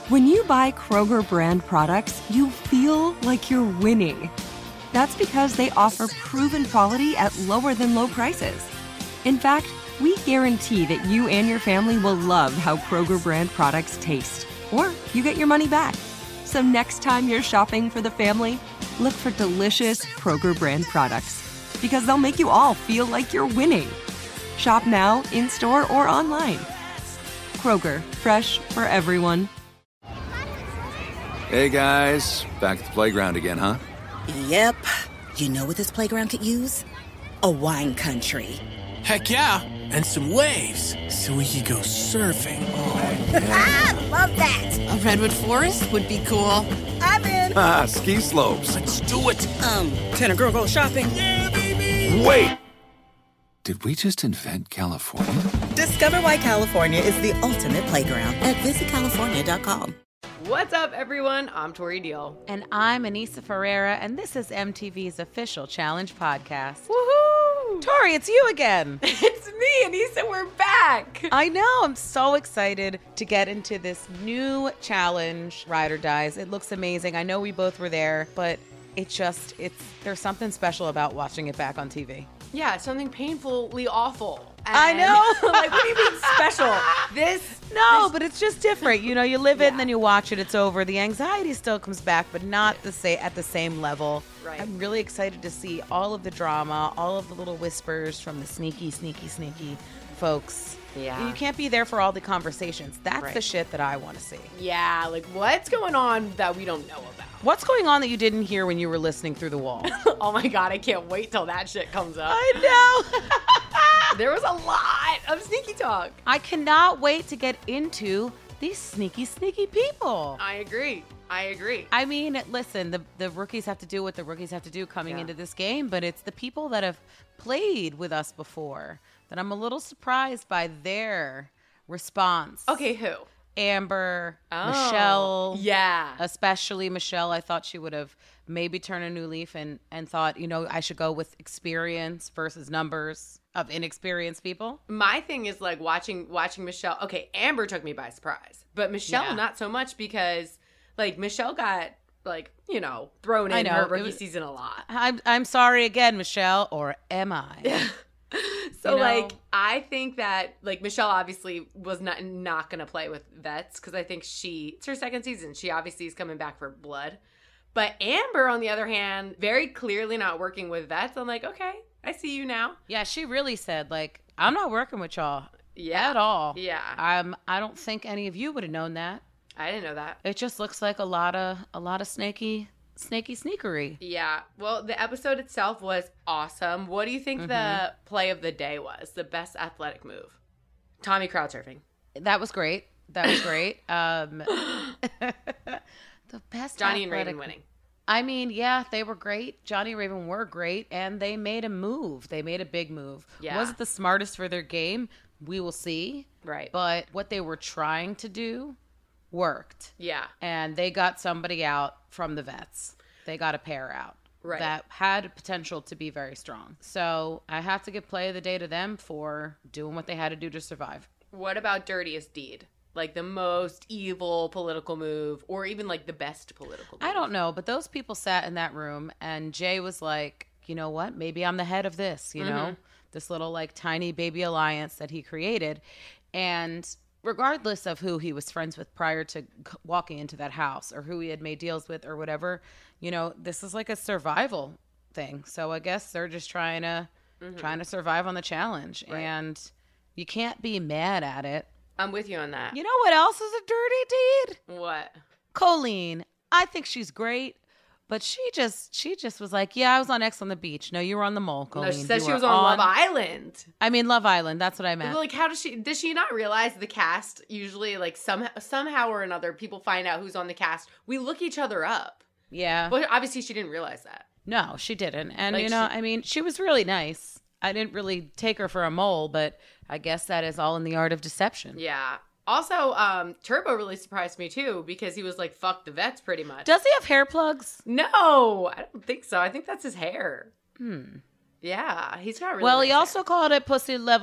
When you buy Kroger brand products, you feel like you're winning. That's because they offer proven quality at lower than low prices. In fact, we guarantee that you and your family will love how Kroger brand products taste, or you get your money back. So next time you're shopping for the family, look for delicious Kroger brand products, because they'll make you all feel like you're winning. Shop now, in-store, or online. Kroger, fresh for everyone. Hey guys, back at the playground again, huh? Yep. You know what this playground could use? A wine country. Heck yeah, and some waves so we could go surfing. Oh, yeah. Love that. A redwood forest would be cool. I'm in. Ski slopes. Let's do it. Can a girl go shopping? Yeah, baby. Wait! Did we just invent California? Discover why California is the ultimate playground at visitcalifornia.com. What's up, everyone? I'm Tori Deal. And I'm Anissa Ferreira, and this is MTV's official Challenge podcast. Woohoo! Tori, it's you again. It's me, Anissa. We're back. I know. I'm so excited to get into this new challenge, Ride or Dies. It looks amazing. I know we both were there, but there's something special about watching it back on TV. Yeah, it's something painfully awful. I know. Like, what do you mean special? But it's just different. You know, you live it and then you watch it, it's over. The anxiety still comes back, but not at the same level. Right. I'm really excited to see all of the drama, all of the little whispers from the sneaky folks. Yeah. You can't be there for all the conversations. That's the shit that I want to see. Yeah, like what's going on that we don't know about? What's going on that you didn't hear when you were listening through the wall? Oh my God, I can't wait till that shit comes up. I know. There was a lot of sneaky talk. I cannot wait to get into these sneaky people. I agree. I mean, listen, the rookies have to do what the rookies have to do coming into this game, but it's the people that have played with us before that I'm a little surprised by their response. Okay, who? Amber, Michelle. Yeah. Especially Michelle. I thought she would have maybe turned a new leaf and thought, I should go with experience versus numbers of inexperienced people. My thing is like watching Michelle. Okay, Amber took me by surprise, but Michelle not so much because like Michelle got thrown in her rookie season a lot. I'm sorry again, Michelle, or am I? So I think that Michelle obviously was not going to play with vets because I think it's her second season. She obviously is coming back for blood. But Amber, on the other hand, very clearly not working with vets. I'm like, okay, I see you now. Yeah, she really said I'm not working with y'all at all. Yeah. I don't think any of you would have known that. I didn't know that. It just looks like a lot of snaky sneakery. Yeah. Well, the episode itself was awesome. What do you think the play of the day was? The best athletic move? Tommy crowd surfing. That was great. The best Johnny and Raven winning. I mean, yeah, they were great. Johnny and Raven were great, and they made a move. They made a big move. Yeah. Was it the smartest for their game? We will see. Right. But what they were trying to do worked. Yeah. And they got somebody out from the vets. They got a pair out. Right. That had potential to be very strong. So I have to give play of the day to them for doing what they had to do to survive. What about dirtiest deed? Like the most evil political move, or even like the best political move? I don't know, but those people sat in that room and Jay was like, you know what? Maybe I'm the head of this, you know? This little tiny baby alliance that he created. And regardless of who he was friends with prior to walking into that house or who he had made deals with or whatever, this is like a survival thing. So I guess they're just trying to survive on the challenge. Right. And you can't be mad at it. I'm with you on that. You know what else is a dirty deed? What? Colleen. I think she's great. But she just was like, yeah, I was on X on the Beach. No, you were on the Mole, Colleen. No, she said she was on Love Island. I mean, Love Island. That's what I meant. Like, how does she not realize the cast usually, somehow or another, people find out who's on the cast. We look each other up. Yeah. But obviously she didn't realize that. No, she didn't. And, she was really nice. I didn't really take her for a mole, but I guess that is all in the art of deception. Yeah. Also, Turbo really surprised me, too, because he was like, fuck the vets, pretty much. Does he have hair plugs? No, I don't think so. I think that's his hair. Yeah, he's got really nice he also called it pussy level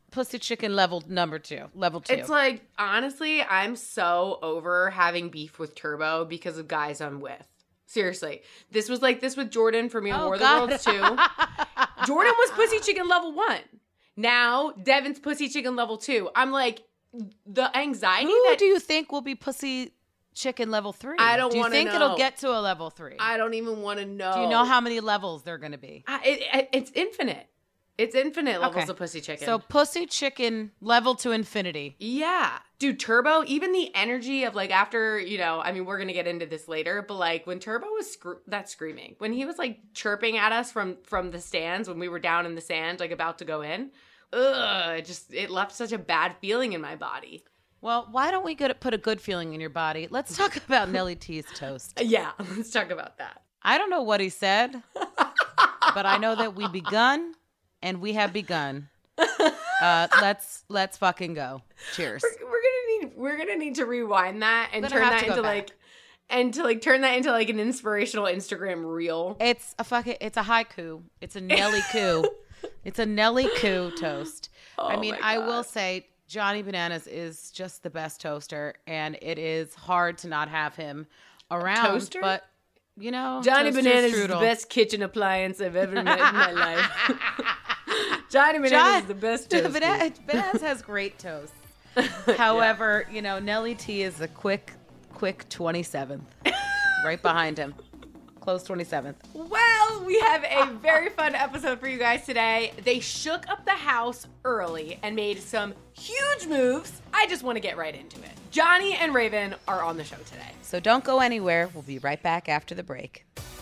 pussy chicken level number 2, level 2. It's like, honestly, I'm so over having beef with Turbo because of guys I'm with. Seriously. This was like this with Jordan for me on War of the Worlds 2. Jordan was pussy chicken level 1. Now, Devin's pussy chicken level 2. I'm like, the anxiety Who do you think will be pussy chicken level 3? I don't want to know. Do you think it'll get to a level 3? I don't even want to know. Do you know how many levels they're going to be? It's infinite. It's infinite levels of pussy chicken. So pussy chicken level to infinity. Yeah. Dude, Turbo, even the energy of like after, you know, I mean, we're going to get into this later, but like when Turbo was screaming, when he was like chirping at us from the stands, when we were down in the sand, like about to go in, it left such a bad feeling in my body. Well, why don't we put a good feeling in your body? Let's talk about Nelly T's toast. Yeah, let's talk about that. I don't know what he said, but I know that we begun. And we have begun. Let's fucking go. Cheers. We're gonna need to rewind that and turn that into like an inspirational Instagram reel. It's a haiku. It's a Nelly coup. It's a Nelly coup toast. Oh, I mean, I will say Johnny Bananas is just the best toaster, and it is hard to not have him around. Toaster? But you know, Johnny Bananas is the best kitchen appliance I've ever met in my life. Johnny Bananas is the best toast. Bananas has great toast. However, you know, Nelly T is a quick 27th. Right behind him. Close 27th. Well, we have a very fun episode for you guys today. They shook up the house early and made some huge moves. I just want to get right into it. Johnny and Raven are on the show today. So don't go anywhere. We'll be right back after the break.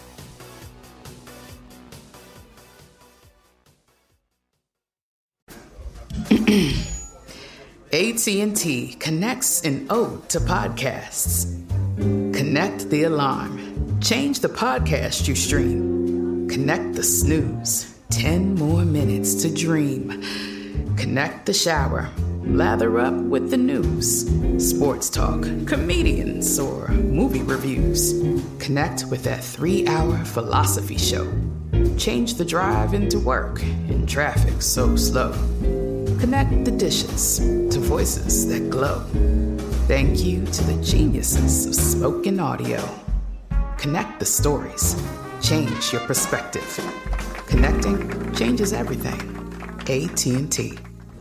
AT&T connects an ode to podcasts. Connect the alarm. Change the podcast you stream. Connect the snooze. 10 more minutes to dream. Connect the shower. Lather up with the news. Sports talk, comedians, or movie reviews. Connect with that 3-hour philosophy show. Change the drive into work in traffic so slow. Connect the dishes to voices that glow. Thank you to the geniuses of spoken audio. Connect the stories. Change your perspective. Connecting changes everything. AT&T.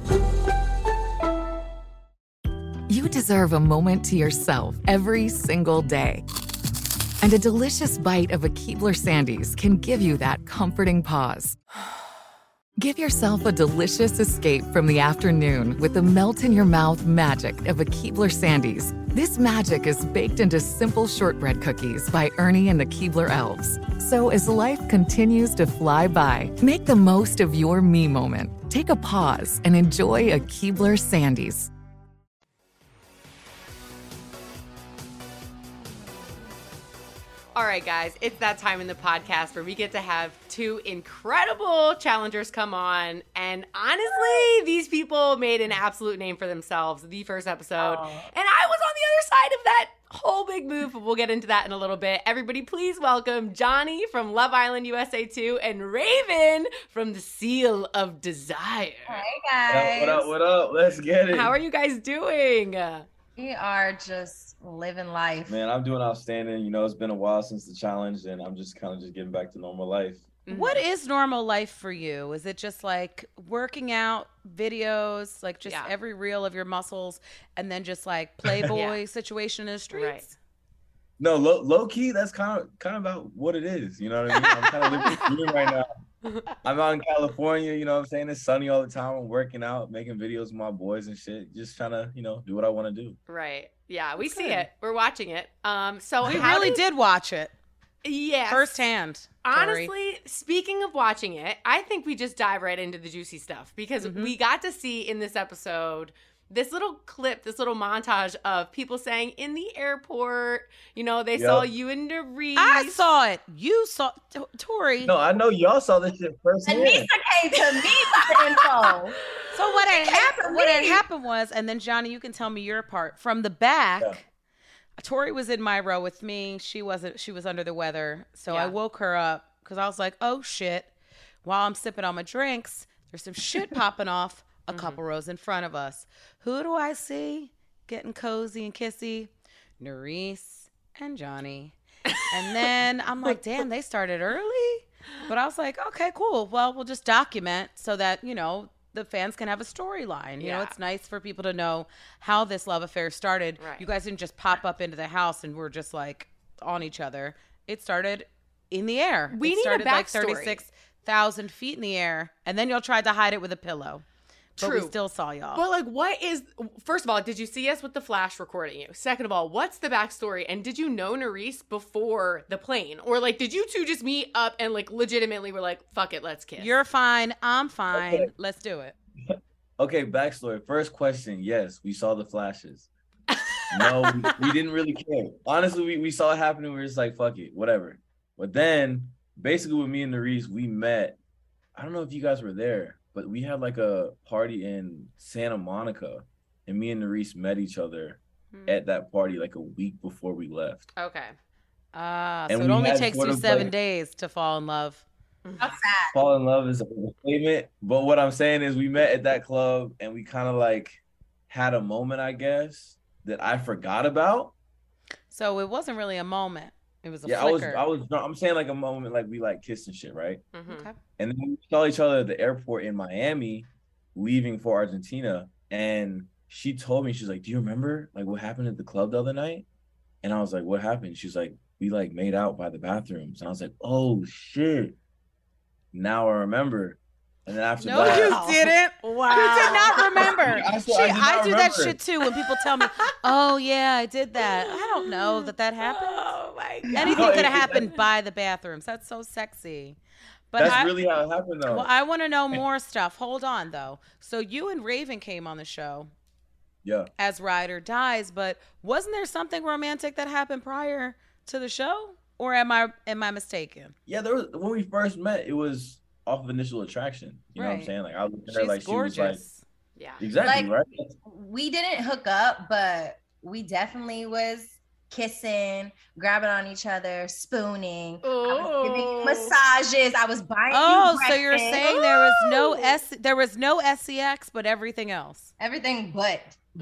You deserve a moment to yourself every single day. And a delicious bite of a Keebler Sandies can give you that comforting pause. Give yourself a delicious escape from the afternoon with the melt-in-your-mouth magic of a Keebler Sandies. This magic is baked into simple shortbread cookies by Ernie and the Keebler Elves. So as life continues to fly by, make the most of your me moment. Take a pause and enjoy a Keebler Sandies. All right, guys, it's that time in the podcast where we get to have two incredible challengers come on. And honestly, these people made an absolute name for themselves the first episode. And I was on the other side of that whole big move, but we'll get into that in a little bit. Everybody, please welcome Johnny from Love Island USA 2 and Raven from The Seal of Desire. Hey, guys. What up? Let's get it. How are you guys doing? We are just living life. Man, I'm doing outstanding. You know, it's been a while since the challenge, and I'm just kind of getting back to normal life. What is normal life for you? Is it just like working out, videos, like just every reel of your muscles, and then just like Playboy situation in the streets? Right. No, low key, that's kind of about what it is. You know what I mean? I'm kind of living the dream right now. I'm out in California, you know what I'm saying? It's sunny all the time. I'm working out, making videos with my boys and shit. Just trying to, you know, do what I want to do. Right. Yeah, we see it. We're watching it. So we really did watch it. Yes. Firsthand. Honestly, speaking of watching it, I think we just dive right into the juicy stuff because we got to see in this episode this little clip, this little montage of people saying in the airport, you know, they saw you and Doris. I saw it. You saw Tori. No, I know y'all saw this shit first. Anissa came to me with the info. So what had happened was, and then Johnny, you can tell me your part. From the back, Tori was in my row with me. She was under the weather. So I woke her up because I was like, oh shit. While I'm sipping on my drinks, there's some shit popping off a couple rows in front of us. Who do I see getting cozy and kissy? Nerese and Johnny. And then I'm like, damn, they started early? But I was like, okay, cool. Well, we'll just document so that, you know, the fans can have a storyline. You know, it's nice for people to know how this love affair started. Right. You guys didn't just pop up into the house and we're just like on each other. It started in the air. We it need started a like backstory. 36,000 feet in the air. And then y'all tried to hide it with a pillow. But True. we still saw y'all. But like, what is, first of all, did you see us with the flash recording you? Second of all, what's the backstory? And did you know Nerese before the plane? Or like, did you two just meet up and like legitimately were like, fuck it, let's kiss? You're fine. I'm fine. Okay. Let's do it. Okay, backstory. First question, yes, we saw the flashes. No, we didn't really care. Honestly, we saw it happening. We were just like, fuck it, whatever. But then, basically with me and Nerese, we met. I don't know if you guys were there, but we had like a party in Santa Monica, and me and Nerese met each other at that party like a week before we left. Okay. So And it we only had takes sort you of 7 like- days to fall in love. How sad. Fall in love is a statement, but what I'm saying is we met at that club and we kind of like had a moment, I guess, that I forgot about. So it wasn't really a moment. It was a Yeah, flicker. I'm saying like a moment, like we like kissed and shit, right? Okay. And then we saw each other at the airport in Miami, leaving for Argentina. And she told me, she's like, "Do you remember like what happened at the club the other night?" And I was like, "What happened?" She's like, "We like made out by the bathrooms." And I was like, "Oh shit!" Now I remember. And then after No, that, you didn't. Wow. You did not remember. I swear I did not do that remember. shit too when people tell me, "Oh yeah, I did that." I don't know that happened. Oh my God. Anything No, could have it- happened by the bathrooms. That's so sexy. But that's really how it happened, though. well, I want to know more stuff. Hold on though. So you and Raven came on the show Yeah. as Ride or Dies, but wasn't there something romantic that happened prior to the show? Or am I mistaken? Yeah, there was when we first met, it was off of initial attraction. You know what I'm Right. saying? Like I looked at her She's like gorgeous. she was Yeah. like exactly Like- right. We didn't hook up, but we definitely was kissing, grabbing on each other, spooning. I was giving massages. I was buying. Oh, you so you're breakfast. saying there was no SEX, but everything else. Everything but.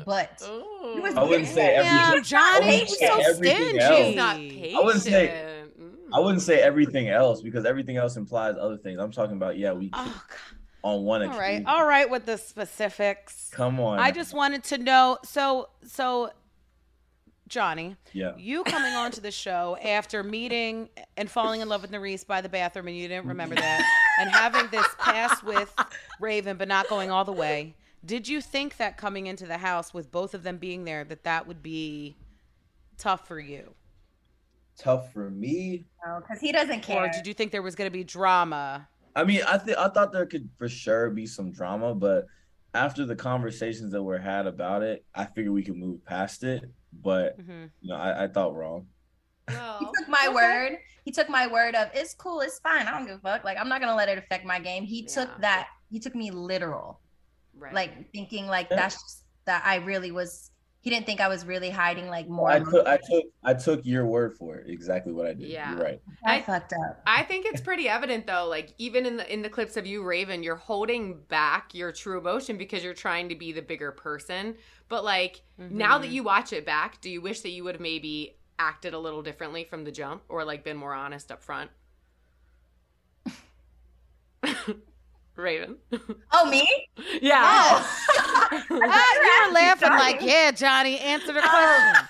Oh. He was I wouldn't say getting- everything. Damn, Johnny, I you're wouldn't say so everything stingy. else. He's not patient. I wouldn't say- I wouldn't say everything else because everything else implies other things. I'm talking about we Oh, on one all right, extreme. all right with the specifics. Come on. I just wanted to know. So, Johnny, Yeah. you coming onto the show after meeting and falling in love with Nerese by the bathroom, and you didn't remember that, and having this past with Raven, but not going all the way. Did you think that coming into the house with both of them being there, that would be tough for you? Tough for me. No, because he doesn't care. Or did you think there was going to be drama? I mean, I thought there could for sure be some drama, but after the conversations that were had about it, I figured we could move past it. But I thought wrong. He took my word. He took my word of it's cool, it's fine. I don't give a fuck. Like I'm not gonna let it affect my game. He took that. He took me literal. Right. Like thinking like that's just that I really was. He didn't think I was really hiding like more. I took your word for it. Exactly what I did. Yeah. You're right. I fucked up. I think it's pretty evident though, like even in the clips of you, Raven, you're holding back your true emotion because you're trying to be the bigger person. But like now that you watch it back, do you wish that you would have maybe acted a little differently from the jump or like been more honest up front? Raven. Oh, me? Yeah. Oh. You were laughing like, yeah, Johnny, answer the question.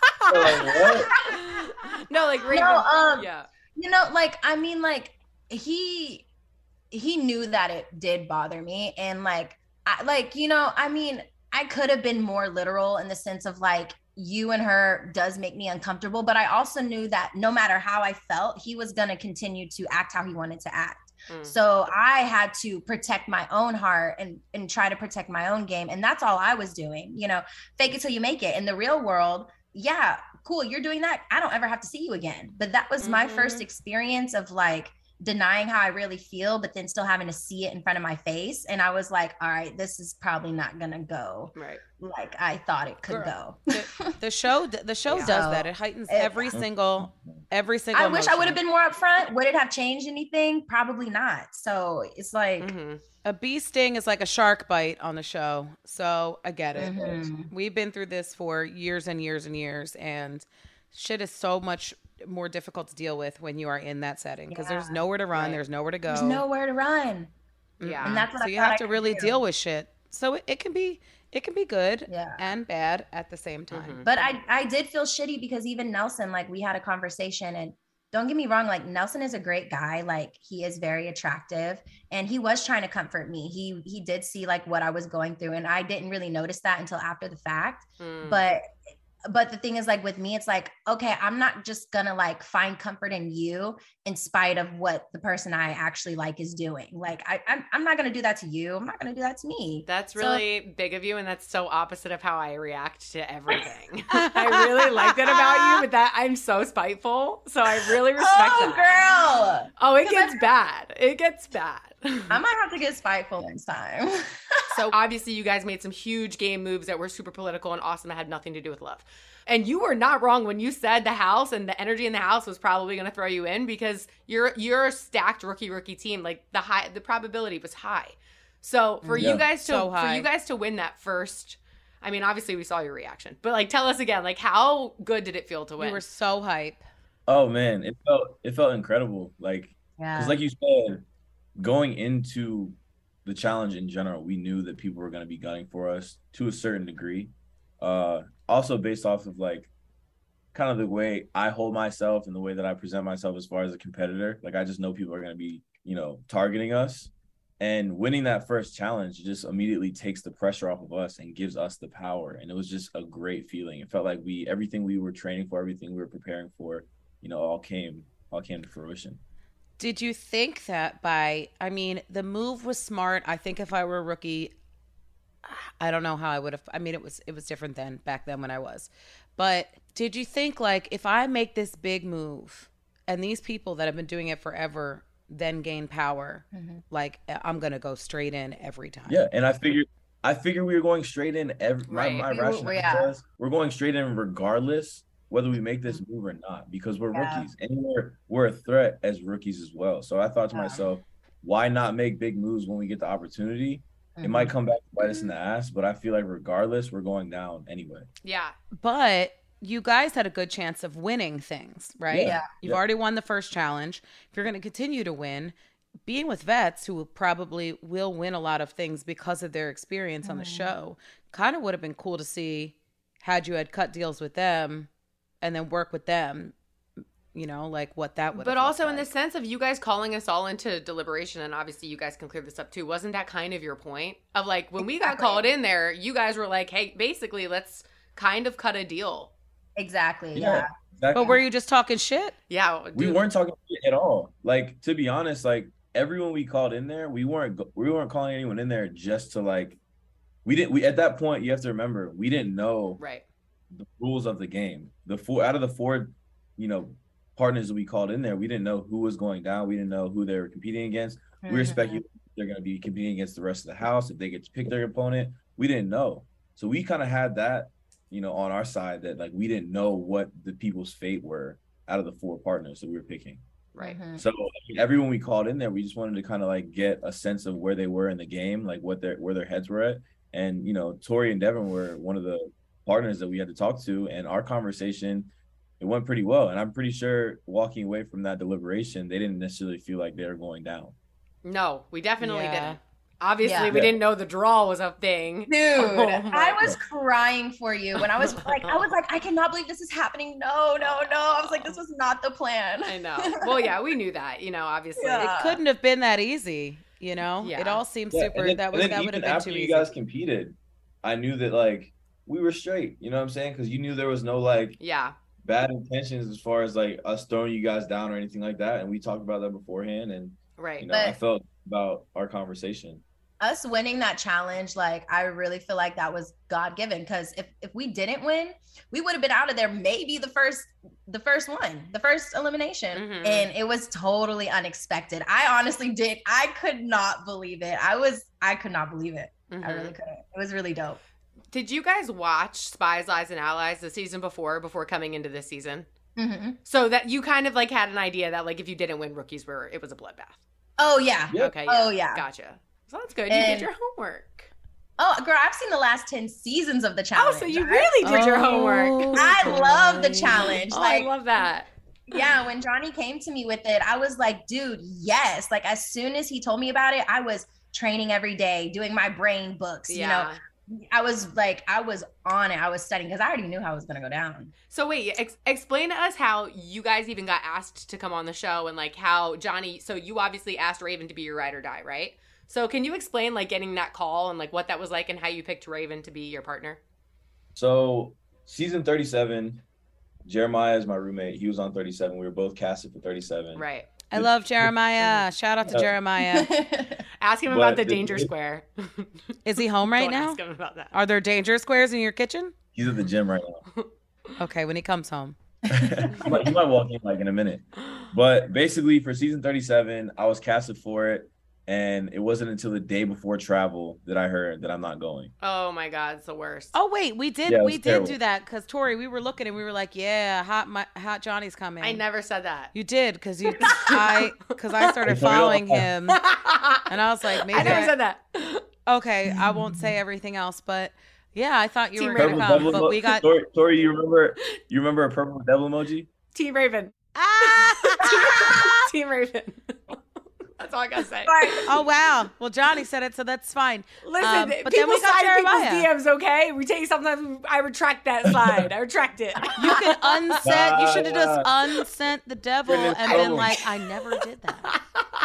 No, like Raven. No, yeah. You know, like I mean, like he knew that it did bother me, and like I mean, I could have been more literal in the sense of like you and her does make me uncomfortable, but I also knew that no matter how I felt, he was gonna continue to act how he wanted to act. So I had to protect my own heart and try to protect my own game. And that's all I was doing, you know, fake it till you make it. In the real world, yeah, cool, you're doing that. I don't ever have to see you again. But that was my first experience of like denying how I really feel, but then still having to see it in front of my face. And I was like, all right, this is probably not gonna go like I thought it could go. The show does that. It heightens every single Every single I wish I would have emotion. been more upfront. Would it have changed anything? Probably not. So it's like A bee sting is like a shark bite on the show. So I get it. Mm-hmm. We've been through this for years and years and years, and shit is so much more difficult to deal with when you are in that setting because there's nowhere to run, there's nowhere to go. There's nowhere to run. Yeah. And that's what So I you thought have I to could really do. deal with shit. So it can be good Yeah. and bad at the same time. But I did feel shitty because even Nelson, like we had a conversation, and don't get me wrong, like Nelson is a great guy. Like he is very attractive and he was trying to comfort me. He did see like what I was going through, and I didn't really notice that until after the fact. But the thing is, like with me, it's like, okay, I'm not just gonna like find comfort in you in spite of what the person I actually like is doing. Like I'm not gonna do that to you. I'm not gonna do that to me. That's really big of you, and that's so opposite of how I react to everything. I really like that about you, but that I'm so spiteful. So I really respect that. Girl. Oh, it gets bad. It gets bad. I might have to get spiteful next time. So obviously you guys made some huge game moves that were super political and awesome that had nothing to do with love. And you were not wrong when you said the house and the energy in the house was probably going to throw you in because you're a stacked rookie team. Like the probability was high. So for you guys to win that first, I mean, obviously we saw your reaction, but like tell us again, like how good did it feel to win? We were so hype. Oh man, it felt incredible. Like, because like you said, going into the challenge in general, we knew that people were going to be gunning for us to a certain degree. Also based off of like kind of the way I hold myself and the way that I present myself as far as a competitor. Like I just know people are going to be, targeting us, and winning that first challenge just immediately takes the pressure off of us and gives us the power. And it was just a great feeling. It felt like everything we were training for, everything we were preparing for, all came to fruition. Did you think that the move was smart? I think if I were a rookie, I don't know how I would have. I mean, it was different back then when I was. But did you think like if I make this big move and these people that have been doing it forever then gain power, like I'm gonna go straight in every time? Yeah, and I figured we were going straight in every. My rationale was we're going straight in regardless whether we make this move or not, because we're rookies and we're a threat as rookies as well. So I thought to myself, why not make big moves when we get the opportunity? It might come back to bite us in the ass, but I feel like regardless, we're going down anyway. Yeah. But you guys had a good chance of winning things, right? Yeah. You've already won the first challenge. If you're going to continue to win, being with vets who probably will win a lot of things because of their experience on the show, kind of would have been cool to see had you had cut deals with them and then work with them. Like what that would. But also in the sense of you guys calling us all into deliberation, and obviously you guys can clear this up too. Wasn't that kind of your point of like when we got called in there, you guys were like, hey, basically let's kind of cut a deal. Exactly. Yeah. Exactly. But were you just talking shit? Yeah. We weren't talking shit at all. Like, to be honest, like everyone we called in there, we weren't calling anyone in there just to like, we at that point, you have to remember, we didn't know the rules of the game. Out of the four, partners that we called in there, we didn't know who was going down. We didn't know who they were competing against. We were speculating they're going to be competing against the rest of the house. If they get to pick their opponent, we didn't know. So we kind of had that, on our side, that like we didn't know what the people's fate were out of the four partners that we were picking. Right. So everyone we called in there, we just wanted to kind of like get a sense of where they were in the game, like where their heads were at. And, Tori and Devin were one of the partners that we had to talk to, and our conversation, it went pretty well. And I'm pretty sure walking away from that deliberation, they didn't necessarily feel like they were going down. No, we definitely didn't. Obviously, we didn't know the draw was a thing. Dude, I was crying for you when I was like, I cannot believe this is happening. No. I was like, this was not the plan. I know. Well, yeah, we knew that, obviously. It couldn't have been that easy, Yeah. It all seemed super. That would have been too after easy. You guys competed, I knew that like we were straight. You know what I'm saying? Because you knew there was no like bad intentions as far as like us throwing you guys down or anything like that. And we talked about that beforehand. And I felt about our conversation. Us winning that challenge, like I really feel like that was God-given, because if we didn't win, we would have been out of there maybe the first elimination. And it was totally unexpected. I honestly could not believe it. I could not believe it. I really couldn't. It was really dope. Did you guys watch Spies, Lies, and Allies the season before coming into this season? Mm-hmm. So that you kind of like had an idea that like if you didn't win, rookies it was a bloodbath. Oh yeah. Okay. Oh yeah. Gotcha. So that's good. You did your homework. Oh, girl, I've seen the last 10 seasons of the challenge. Oh, so you really did your homework. I love the challenge. Oh, like, I love that. Yeah, when Johnny came to me with it, I was like, dude, yes. Like as soon as he told me about it, I was training every day, doing my brain books, you know. I was on it. I was studying because I already knew how it was going to go down. So wait, explain to us how you guys even got asked to come on the show and like how Johnny, so you obviously asked Raven to be your ride or die, right? So can you explain like getting that call and like what that was like and how you picked Raven to be your partner? So season 37, Jeremiah is my roommate. He was on 37. We were both casted for 37. Right. I love Jeremiah. Shout out to Jeremiah. Ask him about the danger square. Is he home right now? Ask him about that. Are there danger squares in your kitchen? He's at the gym right now. Okay, when he comes home. He might walk in like in a minute. But basically for season 37, I was casted for it. And it wasn't until the day before travel that I heard that I'm not going. Oh my God, it's the worst. Oh wait, we did do that because Tori, we were looking and we were like, yeah, hot Johnny's coming. I never said that. You did because I started following him, and I was like, maybe I never said that. Okay, I won't say everything else, but yeah, I thought you were gonna come, but we got Tori. You remember a purple devil emoji? Team Raven. Team Raven. That's all I gotta say. Oh wow. Well, Johnny said it, so that's fine. Listen, but people then we got slide people's DMs, okay? We take sometimes I retract that slide. I retract it. You can unsent. You should have just unsent the devil and been like, I never did that.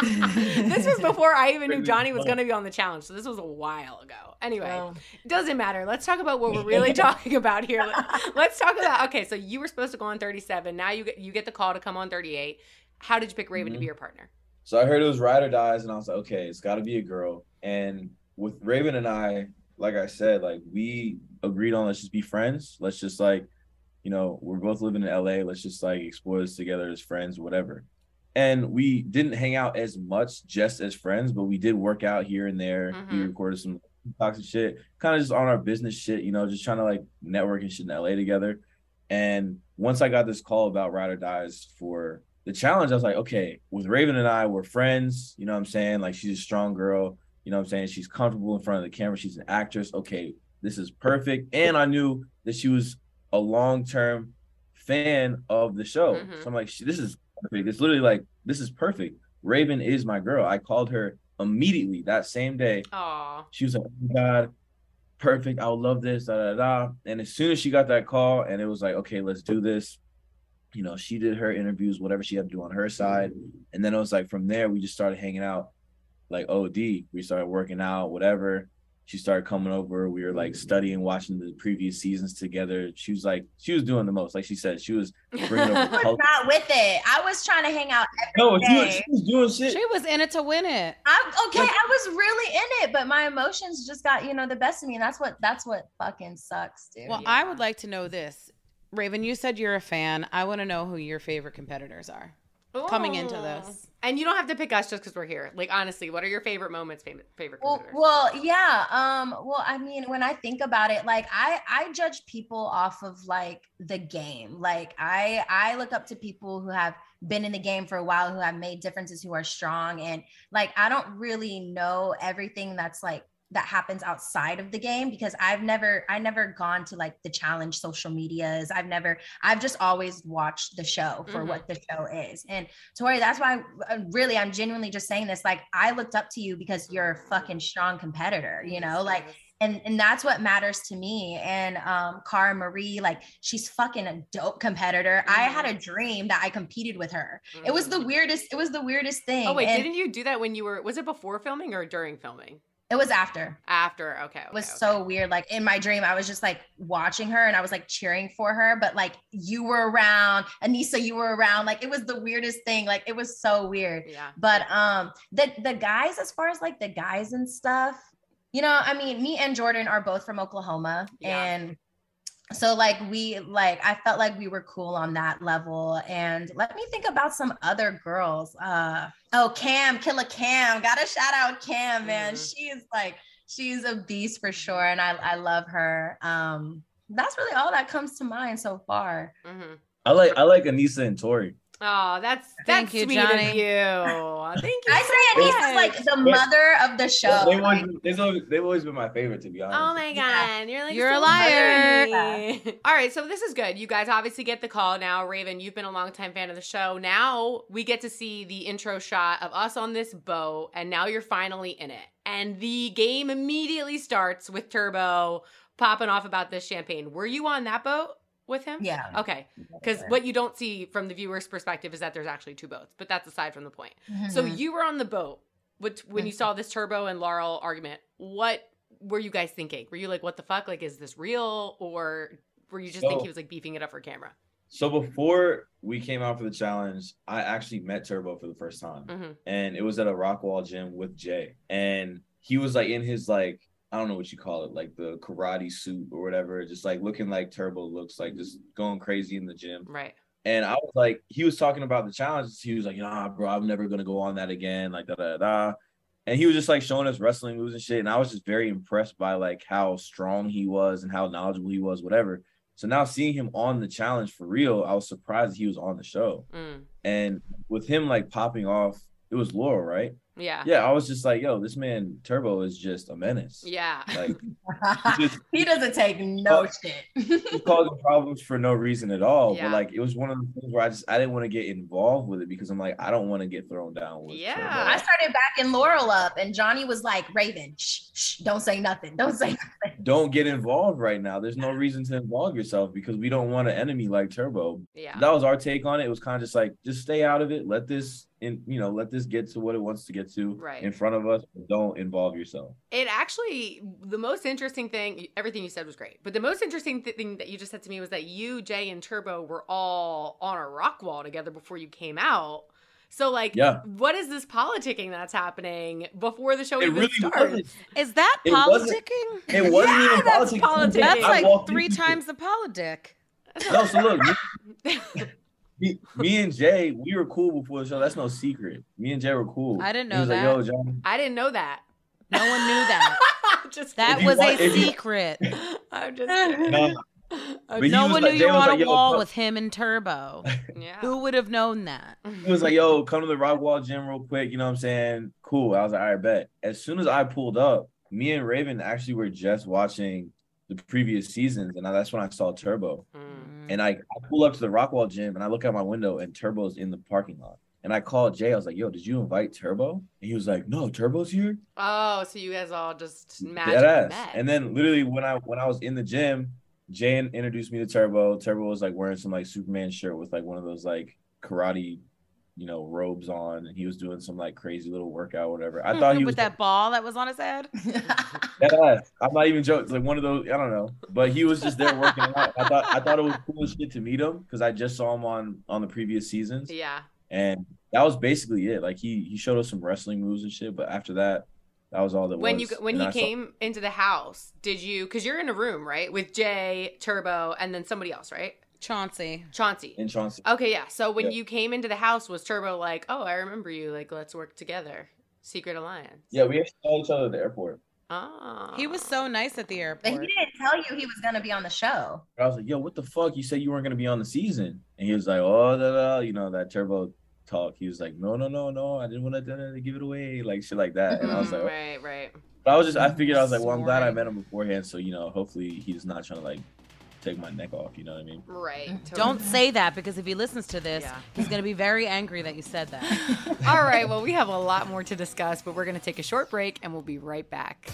This was before I even knew Johnny was gonna be on the challenge, so this was a while ago. Anyway, it doesn't matter. Let's talk about what we're really talking about here. Let's talk about so you were supposed to go on 37. Now you get the call to come on 38. How did you pick Raven to be your partner? So I heard it was ride or dies, and I was like, okay, it's got to be a girl. And with Raven and I, like I said, like we agreed on let's just be friends. Let's just like, you know, we're both living in LA. Let's just like explore this together as friends, whatever. And we didn't hang out as much just as friends, but we did work out here and there. Mm-hmm. We recorded some toxic shit, kind of just on our business shit, you know, just trying to like network and shit in LA together. And once I got this call about ride or dies for the challenge, I was like, okay, with Raven and I, we're friends. You know what I'm saying? Like, she's a strong girl. You know what I'm saying? She's comfortable in front of the camera. She's an actress. Okay, this is perfect. And I knew that she was a long-term fan of the show. Mm-hmm. So I'm like, this is perfect. It's literally like, this is perfect. Raven is my girl. I called her immediately that same day. Aww. She was like, oh my God, perfect. I would love this, da, da, da. And as soon as she got that call and it was like, okay, let's do this. You know, she did her interviews, whatever she had to do on her side. And then it was like, from there, we just started hanging out like OD. We started working out, whatever. She started coming over. We were like studying, watching the previous seasons together. She was doing the most. Like she said, she was bringing over I was not with it. I was trying to hang out every day. She was doing shit. She was in it to win it. I was really in it, but my emotions just got, the best of me. And that's what fucking sucks, dude. Well, I would like to know this. Raven, you said you're a fan. I want to know who your favorite competitors are coming into this. And you don't have to pick us just because we're here. Like, honestly, what are your favorite moments, favorite competitors? Well, yeah. Well, I mean, when I think about it, like, I judge people off of, like, the game. Like, I look up to people who have been in the game for a while, who have made differences, who are strong. And, like, I don't really know everything that's, like, that happens outside of the game, because I never gone to like the challenge social medias. I've just always watched the show for what the show is. And Tori, that's why I'm genuinely just saying this. Like, I looked up to you because you're a fucking strong competitor, like, and that's what matters to me. And Cara Marie, like, she's fucking a dope competitor. I had a dream that I competed with her. It was the weirdest thing. Oh wait, didn't you do that when was it before filming or during filming? It was after. Okay. It was so weird. Like, in my dream, I was just like watching her and I was like cheering for her. But like, you were around, Anissa, you were around. Like, it was the weirdest thing. Like, it was so weird. Yeah. But the guys, as far as like the guys and stuff, I mean, me and Jordan are both from Oklahoma. Yeah. And so like I felt like we were cool on that level. And let me think about some other girls. Cam, Killer Cam, gotta shout out Cam, man. She's a beast for sure. And I love her. That's really all that comes to mind so far. I like Anissa and Tori. Oh, that's Thank you, sweet Johnny. of you. Thank you. I say Anissa's like the mother of the show. They've always been my favorite, to be honest. Oh my god, you're a liar. All right, so this is good. You guys obviously get the call now. Raven, you've been a longtime fan of the show. Now we get to see the intro shot of us on this boat, and now you're finally in it. And the game immediately starts with Turbo popping off about this champagne. Were you on that boat with him? Yeah. Okay. Because what you don't see from the viewer's perspective is that there's actually two boats, but that's aside from the point. Mm-hmm. So you were on the boat when you saw this Turbo and Laurel argument. What were you guys thinking? Were you like, what the fuck? Like, is this real? Or were you just think he was like beefing it up for camera? So before we came out for the challenge, I actually met Turbo for the first time. Mm-hmm. And it was at a Rockwall gym with Jay. And he was like in his like, I don't know what you call it, like the karate suit or whatever, just like looking like Turbo looks, like just going crazy in the gym. Right. And I was like, he was talking about the challenges. He was like, nah, bro, I'm never going to go on that again. Like, da-da-da. And he was just like showing us wrestling moves and shit. And I was just very impressed by like how strong he was and how knowledgeable he was, whatever. So now seeing him on the challenge for real, I was surprised he was on the show. And with him like popping off, it was Laurel, right? Yeah. Yeah, I was just like, yo, this man Turbo is just a menace. Yeah. Like he doesn't take no shit. He's causing problems for no reason at all. Yeah. But like it was one of the things where I didn't want to get involved with it because I'm like, I don't want to get thrown down with Turbo. I started backing Laurel up and Johnny was like, Raven, shh, don't say nothing. Don't say nothing. Don't get involved right now. There's no reason to involve yourself because we don't want an enemy like Turbo. Yeah. That was our take on it. It was kind of just like, just stay out of it. Let this get to what it wants to get to in front of us. Don't involve yourself. It actually, the most interesting thing, everything you said was great, but the most interesting thing that you just said to me was that you, Jay, and Turbo were all on a rock wall together before you came out. So, like, what is this politicking that's happening before the show even starts? Is that politicking? It wasn't even politicking. That's like 3 times the politic. No, so look. Me and Jay, we were cool before the show. That's no secret. Me and Jay were cool. I didn't know that. Like, yo, John. I didn't know that. No one knew that. That was a secret. I'm just no one knew you were on a wall with him and Turbo. Yeah. Who would have known that? He was like, yo, come to the Rockwall gym real quick. You know what I'm saying? Cool. I was like, all right, bet. As soon as I pulled up, me and Raven actually were just watching the previous seasons, and that's when I saw Turbo. And I pull up to the Rockwall gym, and I look out my window, and Turbo's in the parking lot. And I called Jay. I was like, yo, did you invite Turbo? And he was like, no, Turbo's here? Oh, so you guys all just met. And then literally when I was in the gym, Jay introduced me to Turbo. Turbo was like wearing some like Superman shirt with like one of those like karate, robes on, and he was doing some like crazy little workout, whatever. I thought he was with that ball that was on his head. I'm not even joking. Like one of those, I don't know, but he was just there working out. I thought it was cool as shit to meet him because I just saw him on the previous seasons. Yeah, and that was basically it. Like he showed us some wrestling moves and shit, but after that was all that was. When he came into the house, did you? Because you're in a room, right, with Jay, Turbo, and then somebody else, right? Chauncey. And Chauncey. Okay, yeah. So when you came into the house, was Turbo like, oh, I remember you. Like, let's work together. Secret alliance. Yeah, we actually saw each other at the airport. Oh. He was so nice at the airport. But he didn't tell you he was going to be on the show. I was like, yo, what the fuck? You said you weren't going to be on the season. And he was like, oh, that Turbo talk. He was like, no. I didn't want to give it away. Like shit like that. And I was like, right. But I figured, I was like, well, I'm glad I met him beforehand. So, hopefully he's not trying to like take my neck off, you know what I mean? Right. Totally. Don't say that, because if he listens to this, he's going to be very angry that you said that. All right, well, we have a lot more to discuss, but we're going to take a short break and we'll be right back.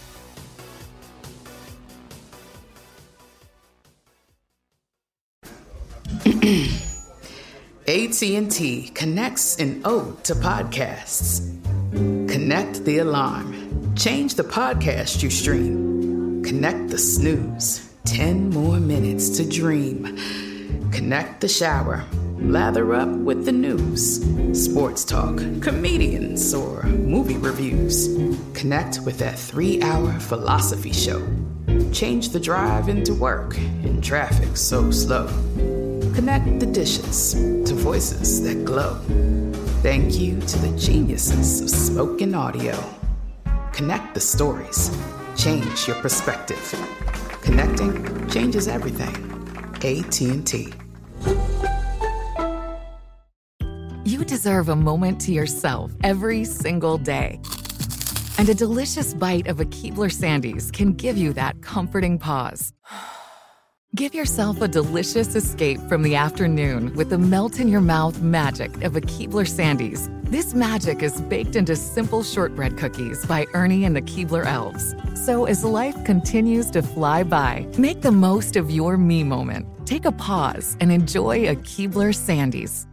AT&T connects an ode to podcasts. Connect the alarm. Change the podcast you stream. Connect the snooze. 10 more minutes to dream. Connect the shower. Lather up with the news. Sports talk, comedians, or movie reviews. Connect with that 3-hour philosophy show. Change the drive into work in traffic so slow. Connect the dishes to voices that glow. Thank you to the geniuses of spoken audio. Connect the stories. Change your perspective. Connecting changes everything. AT&T. you deserve a moment to yourself every single day. And a delicious bite of a Keebler Sandies can give you that comforting pause. Give yourself a delicious escape from the afternoon with the melt-in-your-mouth magic of a Keebler Sandies. This magic is baked into simple shortbread cookies by Ernie and the Keebler Elves. So as life continues to fly by, make the most of your me moment. Take a pause and enjoy a Keebler Sandies.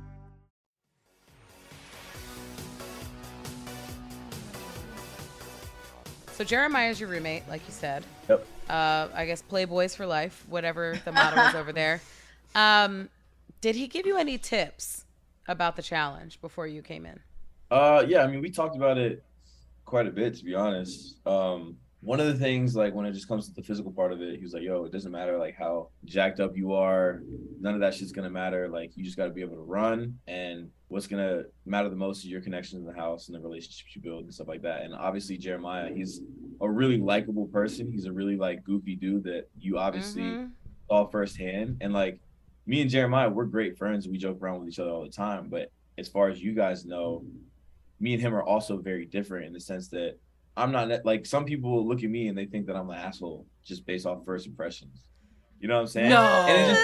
So Jeremiah's your roommate, like you said. Yep. I guess Playboys for life, whatever the motto is over there. Did he give you any tips about the challenge before you came in? Yeah, I mean, we talked about it quite a bit, to be honest. One of the things, like, when it just comes to the physical part of it, he was like, yo, it doesn't matter, like, how jacked up you are. None of that shit's going to matter. Like, you just got to be able to run. And what's going to matter the most is your connections in the house and the relationships you build and stuff like that. And obviously, Jeremiah, he's a really likable person. He's a really, like, goofy dude that you obviously saw firsthand. And, like, me and Jeremiah, we're great friends. We joke around with each other all the time. But as far as you guys know, me and him are also very different in the sense that I'm not, like, some people look at me and they think that I'm an asshole just based off first impressions. You know what I'm saying? No. And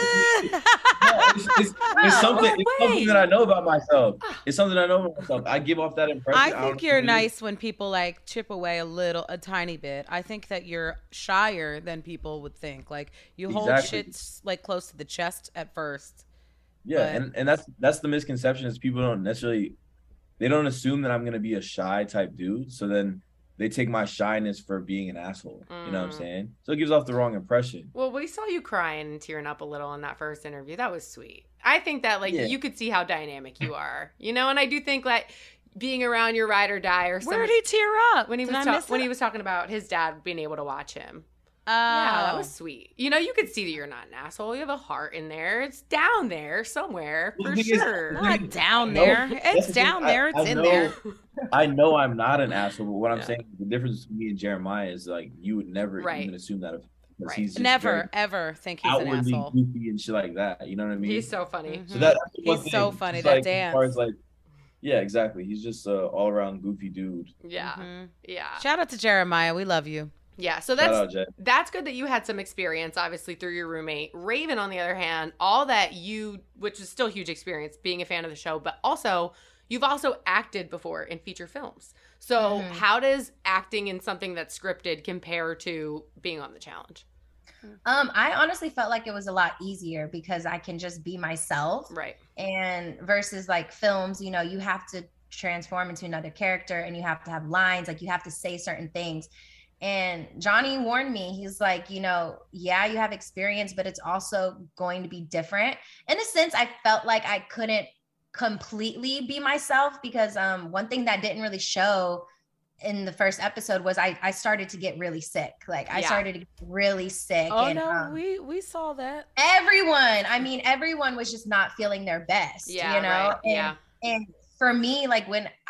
it's something that I know about myself. It's something I know about myself. I give off that impression. I think you're nice when people, like, chip away a tiny bit. I think that you're shyer than people would think. Like, you hold shit, like, close to the chest at first. Yeah, and that's the misconception is people they don't assume that I'm going to be a shy type dude. So then they take my shyness for being an asshole. You know what I'm saying? So it gives off the wrong impression. Well, we saw you crying and tearing up a little in that first interview. That was sweet. I think that, like, you could see how dynamic you are, you know? And I do think, like, being around your ride or die or something. Where did he tear up? When he was talking about his dad being able to watch him. Yeah, that was sweet. You know, you could see that you're not an asshole. You have a heart in there. It's down there somewhere for sure. Not down there. It's down there. It's in there. I know I'm not an asshole, but what I'm saying, the difference between me and Jeremiah is, like, you would never even assume that of him. He's never ever think he's an asshole. Goofy and shit like that. You know what I mean? He's so funny. So he's so funny. It's that like, dance. As far as, like, yeah, exactly. He's just an all around goofy dude. Yeah. Yeah. Shout out to Jeremiah. We love you. Yeah, so that's good that you had some experience, obviously, through your roommate. Raven, on the other hand, which is still a huge experience, being a fan of the show, but also, you've also acted before in feature films. So how does acting in something that's scripted compare to being on the challenge? I honestly felt like it was a lot easier because I can just be myself. Right. And versus, like, films, you know, you have to transform into another character and you have to have lines, like, you have to say certain things. And Johnny warned me, he's like, you know, yeah, you have experience, but it's also going to be different. In a sense, I felt like I couldn't completely be myself because one thing that didn't really show in the first episode was I started to get really sick. Like, I started to get really sick. Oh, and, no, we saw that. Everyone was just not feeling their best, you know? Right. And for me, like,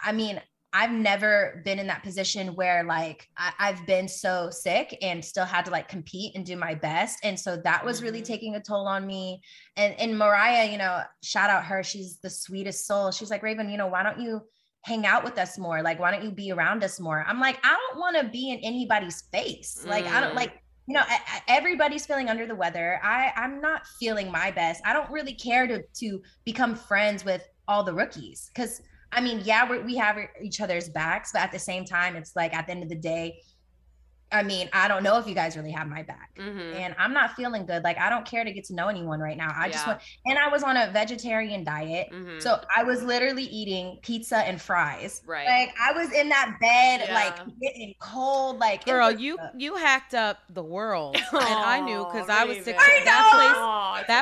I've never been in that position where, like, I've been so sick and still had to, like, compete and do my best. And so that was really taking a toll on me. And Mariah, you know, shout out her. She's the sweetest soul. She's like, Raven, you know, why don't you hang out with us more? Like, why don't you be around us more? I'm like, I don't want to be in anybody's face. Like, I don't, like, you know, everybody's feeling under the weather. I'm not feeling my best. I don't really care to become friends with all the rookies. Cause I mean, yeah, we have each other's backs, but at the same time, it's like, at the end of the day, I mean, I don't know if you guys really have my back, and I'm not feeling good. Like, I don't care to get to know anyone right now. I just want, and I was on a vegetarian diet. So I was literally eating pizza and fries. Right. Like, I was in that bed, like, getting cold. Like, girl, you hacked up the world. And I knew, because I was sick. That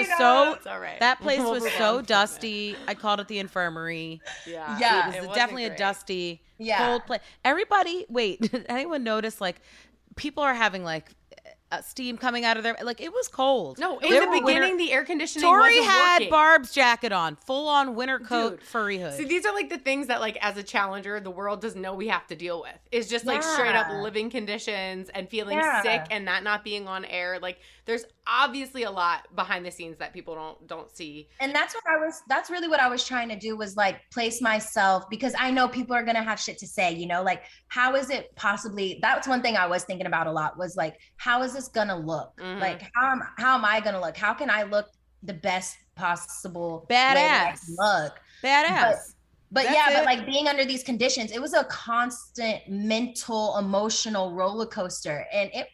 place was so dusty. I called it the infirmary. Yeah. It was definitely a dusty, cold place. Everybody, wait, did anyone notice, like, people are having, like, steam coming out of their, like, it was cold. No, in the beginning, the air conditioning Tori wasn't had working. Barb's jacket on, full on winter coat, Dude. furry hood. See, these are like the things that, like, as a challenger, the world doesn't know we have to deal with. It's just like straight up living conditions and feeling sick and that not being on air. Like, there's obviously a lot behind the scenes that people don't see. And that's really what I was trying to do, was like place myself, because I know people are gonna have shit to say, you know, like, how is it possibly, that's one thing I was thinking about a lot, was like, how is this gonna look? Like, how am I gonna look? How can I look the best possible badass way that I can look? Badass. But but like being under these conditions, it was a constant mental, emotional roller coaster. And it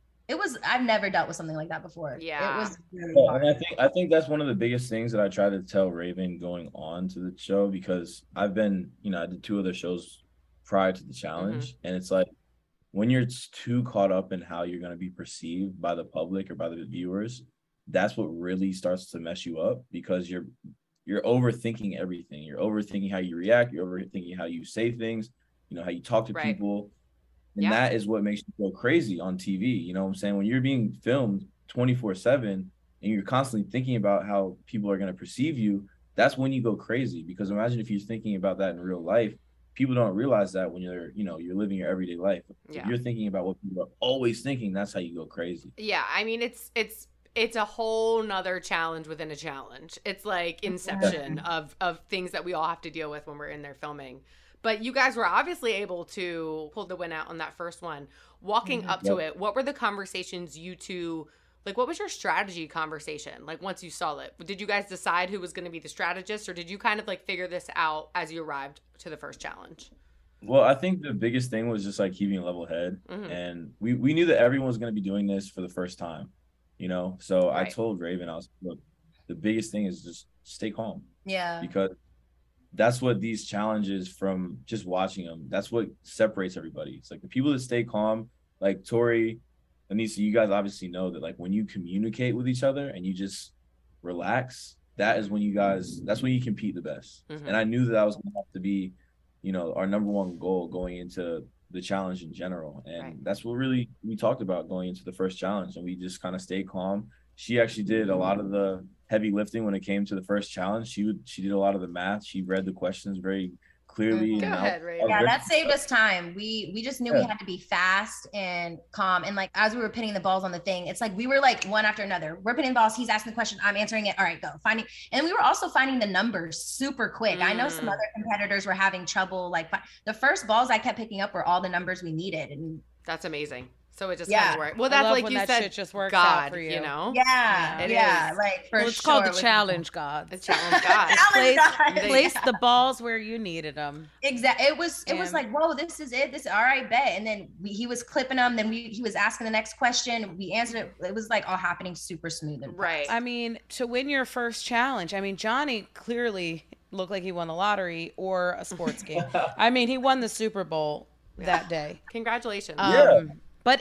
was I've never dealt with something like that before. Yeah. It was really hard. And I think that's one of the biggest things that I try to tell Raven going on to the show, because I've been, you know, I did 2 other shows prior to the challenge, and it's like, when you're too caught up in how you're going to be perceived by the public or by the viewers, that's what really starts to mess you up, because you're overthinking everything. You're overthinking how you react. You're overthinking how you say things, you know, how you talk to people. And that is what makes you go crazy on TV. You know what I'm saying? When you're being filmed 24/7 and you're constantly thinking about how people are going to perceive you, that's when you go crazy. Because imagine if you're thinking about that in real life. People don't realize that when you're living your everyday life. If you're thinking about what people are always thinking, that's how you go crazy. Yeah, I mean, it's a whole nother challenge within a challenge. It's like Inception of things that we all have to deal with when we're in there filming. But you guys were obviously able to pull the win out on that first one. Walking up to it, what were the conversations you two, like, what was your strategy conversation? Like, once you saw it, did you guys decide who was going to be the strategist, or did you kind of like figure this out as you arrived to the first challenge? Well, I think the biggest thing was just like keeping a level head. And we knew that everyone was going to be doing this for the first time, you know? So I told Raven, I was, look, the biggest thing is just stay calm. Yeah. Because that's what these challenges, from just watching them, that's what separates everybody. It's like the people that stay calm, like Tori, Aneesa, you guys obviously know that, like, when you communicate with each other and you just relax, that's when you compete the best. And I knew that was going to have to be, you know, our number one goal going into the challenge in general. And that's what really we talked about going into the first challenge. And we just kind of stayed calm. She actually did a lot of the heavy lifting when it came to the first challenge. She did a lot of the math. She read the questions very clearly. Go ahead, Ray. Yeah, that saved us time. We just knew we had to be fast and calm. And like, as we were pinning the balls on the thing, it's like we were like one after another. We're pinning balls. He's asking the question. I'm answering it. All right, go. And we were also finding the numbers super quick. I know some other competitors were having trouble. Like, the first balls I kept picking up were all the numbers we needed. And that's amazing. So it just kind of worked. Well, that's like you said, shit just works God, out for you. You know? Yeah. Like, for it's called the challenge God. The challenge God. Place the balls where you needed them. Exactly. It was like, whoa, this is it. This is all right, bet. And then he was clipping them. Then he was asking the next question. We answered it. It was like all happening super smooth and fast. I mean, to win your first challenge, I mean, Johnny clearly looked like he won the lottery or a sports game. I mean, he won the Super Bowl that day. Congratulations. But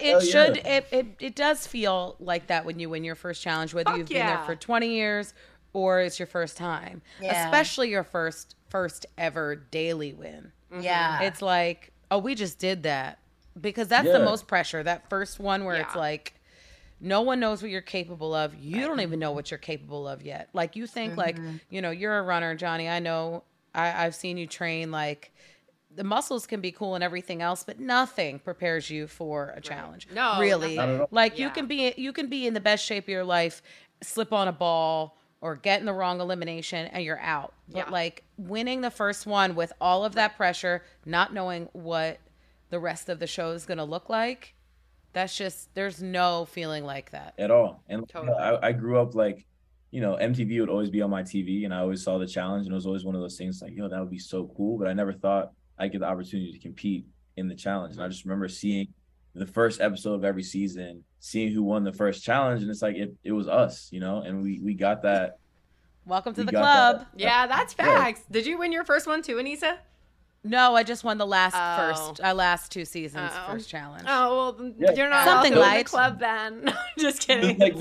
it does feel like that when you win your first challenge, whether you've been there for 20 years or it's your first time, especially your first ever daily win. Yeah. It's like, oh, we just did that, because that's the most pressure. That first one where it's like, no one knows what you're capable of. You don't even know what you're capable of yet. Like, you think like, you know, you're a runner, Johnny. I know I've seen you train. Like, the muscles can be cool and everything else, but nothing prepares you for a challenge. No, really. Like, you can be in the best shape of your life, slip on a ball or get in the wrong elimination and you're out. But like, winning the first one with all of that pressure, not knowing what the rest of the show is going to look like, that's just, there's no feeling like that at all. And I grew up like, you know, MTV would always be on my TV, and I always saw the challenge, and it was always one of those things like, yo, that would be so cool. But I never thought I get the opportunity to compete in the challenge. And I just remember seeing the first episode of every season, seeing who won the first challenge. And it's like, it was us, you know, and we got that. Welcome to the club. Yeah, that's facts. Did you win your first one too, Aneesa? No, I just won the last 2 seasons first challenge. Oh, well, you're not something like the club then. Just kidding. Like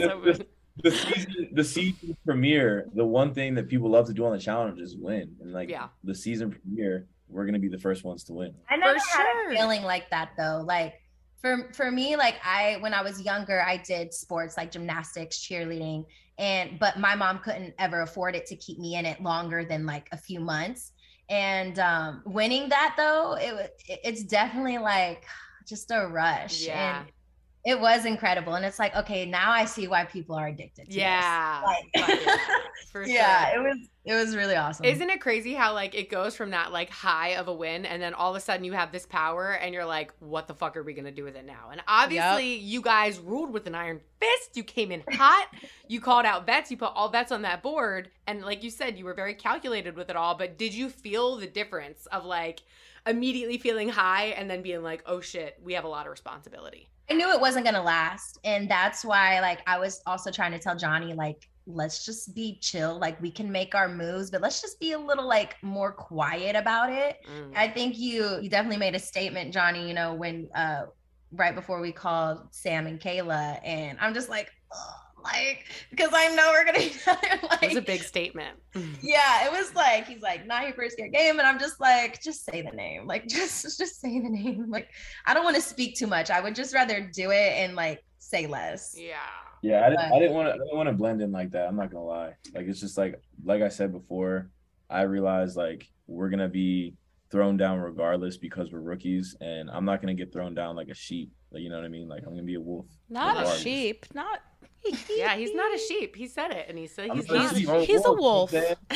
the season premiere, the one thing that people love to do on the challenge is win. And like the season premiere, we're going to be the first ones to win. I never had a feeling like that though. Like, For me, like when I was younger, I did sports like gymnastics, cheerleading, but my mom couldn't ever afford it to keep me in it longer than like a few months. And winning that though, it's definitely like just a rush. Yeah. And it was incredible. And it's like, okay, now I see why people are addicted to this. Like, For yeah, sure. it was really awesome. Isn't it crazy how like it goes from that like high of a win and then all of a sudden you have this power and you're like, what the fuck are we gonna do with it now? And obviously you guys ruled with an iron fist. You came in hot. You called out vets. You put all vets on that board. And like you said, you were very calculated with it all. But did you feel the difference of like immediately feeling high and then being like, oh shit, we have a lot of responsibility? I knew it wasn't going to last. And that's why, like, I was also trying to tell Johnny, like, let's just be chill. Like, we can make our moves, but let's just be a little, like, more quiet about it. I think you definitely made a statement, Johnny, you know, when, right before we called Sam and Kayla. And I'm just like, oh, like, because I know we're going to, like, it was a big statement. Yeah, it was like, he's like, not your first game. And I'm just like, just say the name. Like, just say the name. Like, I don't want to speak too much. I would just rather do it and like say less. Yeah, I didn't want to blend in like that. I'm not gonna lie. Like, it's just like I said before, I realized like we're gonna be thrown down regardless because we're rookies, and I'm not gonna get thrown down like a sheep. Like, you know what I mean? Like, I'm gonna be a wolf. Not regardless. a sheep. Not. Yeah, he's not a sheep. He said it, and he said he's a wolf.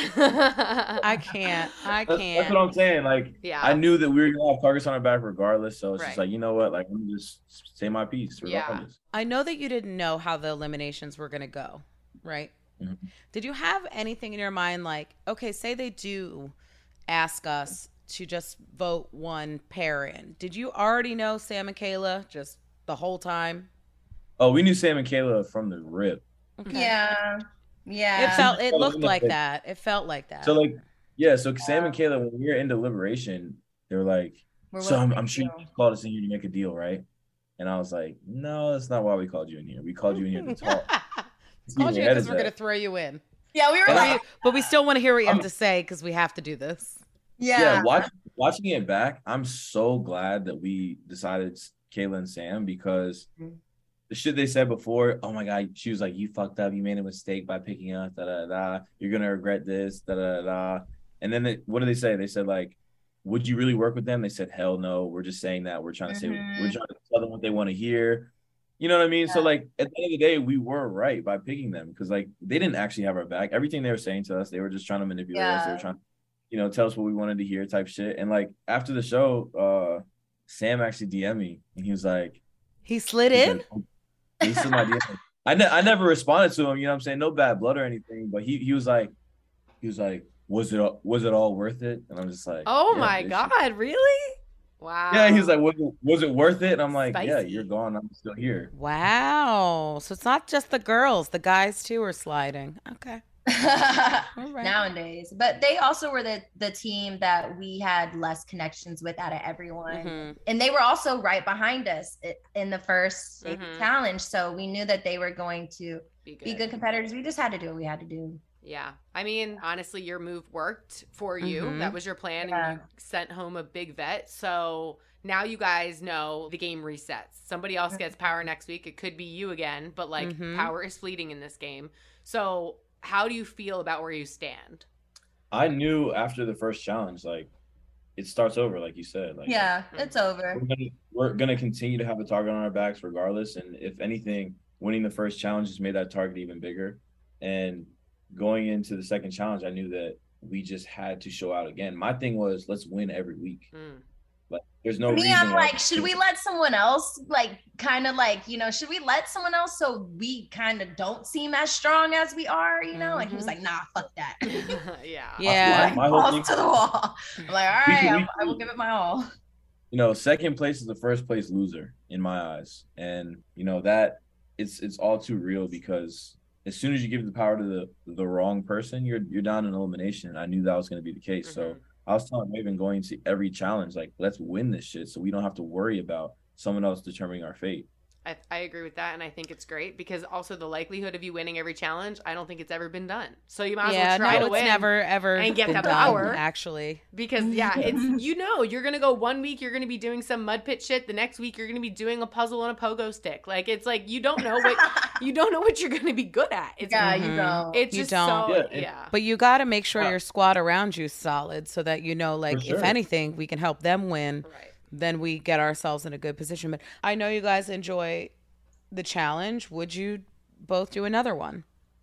I can't. That's what I'm saying. Like, yeah, I knew that we were gonna have targets on our back regardless. So it's just like, you know what? Like, let me just say my piece regardless. I know that you didn't know how the eliminations were gonna go, right? Mm-hmm. Did you have anything in your mind like, okay, say they do ask us to just vote one pair in? Did you already know Sam and Kayla just the whole time? Oh, we knew Sam and Kayla from the rip. Okay. Yeah. It looked like that. It felt like that. So like, yeah. So Sam and Kayla, when we were in deliberation, they were like, so I'm sure you called us in here to make a deal, right? And I was like, no, that's not why we called you in here. We called you in here to talk. Called you because we're going to throw you in. Yeah, we were like, but we still want to hear what you have to say because we have to do this. Yeah. Watching it back, I'm so glad that we decided Kayla and Sam, because the shit they said before, oh my God, she was like, you fucked up. You made a mistake by picking us, da-da-da. You're going to regret this, da-da-da. And then what did they say? They said, like, would you really work with them? They said, hell no. We're just saying that. We're trying to say, we're trying to tell them what they want to hear. You know what I mean? Yeah. So, like, at the end of the day, we were right by picking them, because, like, they didn't actually have our back. Everything they were saying to us, they were just trying to manipulate us. They were trying to, you know, tell us what we wanted to hear type shit. And, like, after the show, Sam actually DM'd me, and he was like, he slid in? He slid my DM. I never responded to him, you know what I'm saying? No bad blood or anything, but he was like, was it all worth it? And I'm just like, oh my God, really? Wow. Yeah, he was like, was it worth it? And I'm like, yeah, you're gone. I'm still here. Wow. So it's not just the girls, the guys too are sliding. Okay. All right. Nowadays, but they also were the team that we had less connections with out of everyone, and they were also right behind us in the first challenge, so we knew that they were going to be good competitors. We just had to do what we had to do. Yeah, I mean, honestly, your move worked for you. That was your plan, and you sent home a big vet. So now you guys know the game resets. Somebody else gets power next week. It could be you again, but like power is fleeting in this game. So how do you feel about where you stand? I knew after the first challenge, like, it starts over, like you said. Like, yeah, it's over. We're gonna continue to have a target on our backs regardless, and if anything, winning the first challenge just made that target even bigger. And going into the second challenge, I knew that we just had to show out again. My thing was, let's win every week. Like, there's no reason. I'm like, should we let someone else, like, kind of like, you know, should we let someone else so we kind of don't seem as strong as we are, you know? And he was like, nah, fuck that. Yeah. My whole thing to the wall. I'm like, all right, I will give it my all. You know, second place is the first place loser in my eyes. And, you know, that it's all too real, because as soon as you give the power to the wrong person, you're down in elimination. And I knew that was going to be the case. So I was telling Raven going into every challenge, like, let's win this shit so we don't have to worry about someone else determining our fate. I agree with that, and I think it's great because also the likelihood of you winning every challenge, I don't think it's ever been done. So you might as well try to win. It's never ever and get been the done, power actually. Because it's you're gonna go 1 week, you're gonna be doing some mud pit shit. The next week, you're gonna be doing a puzzle on a pogo stick. Like it's like you don't know what you're gonna be good at. It's, you don't. It's you just don't. so But you got to make sure your squad around you is solid, so that you know, like if anything, we can help them win. Right. Then we get ourselves in a good position. But I know you guys enjoy the challenge. Would you both do another one?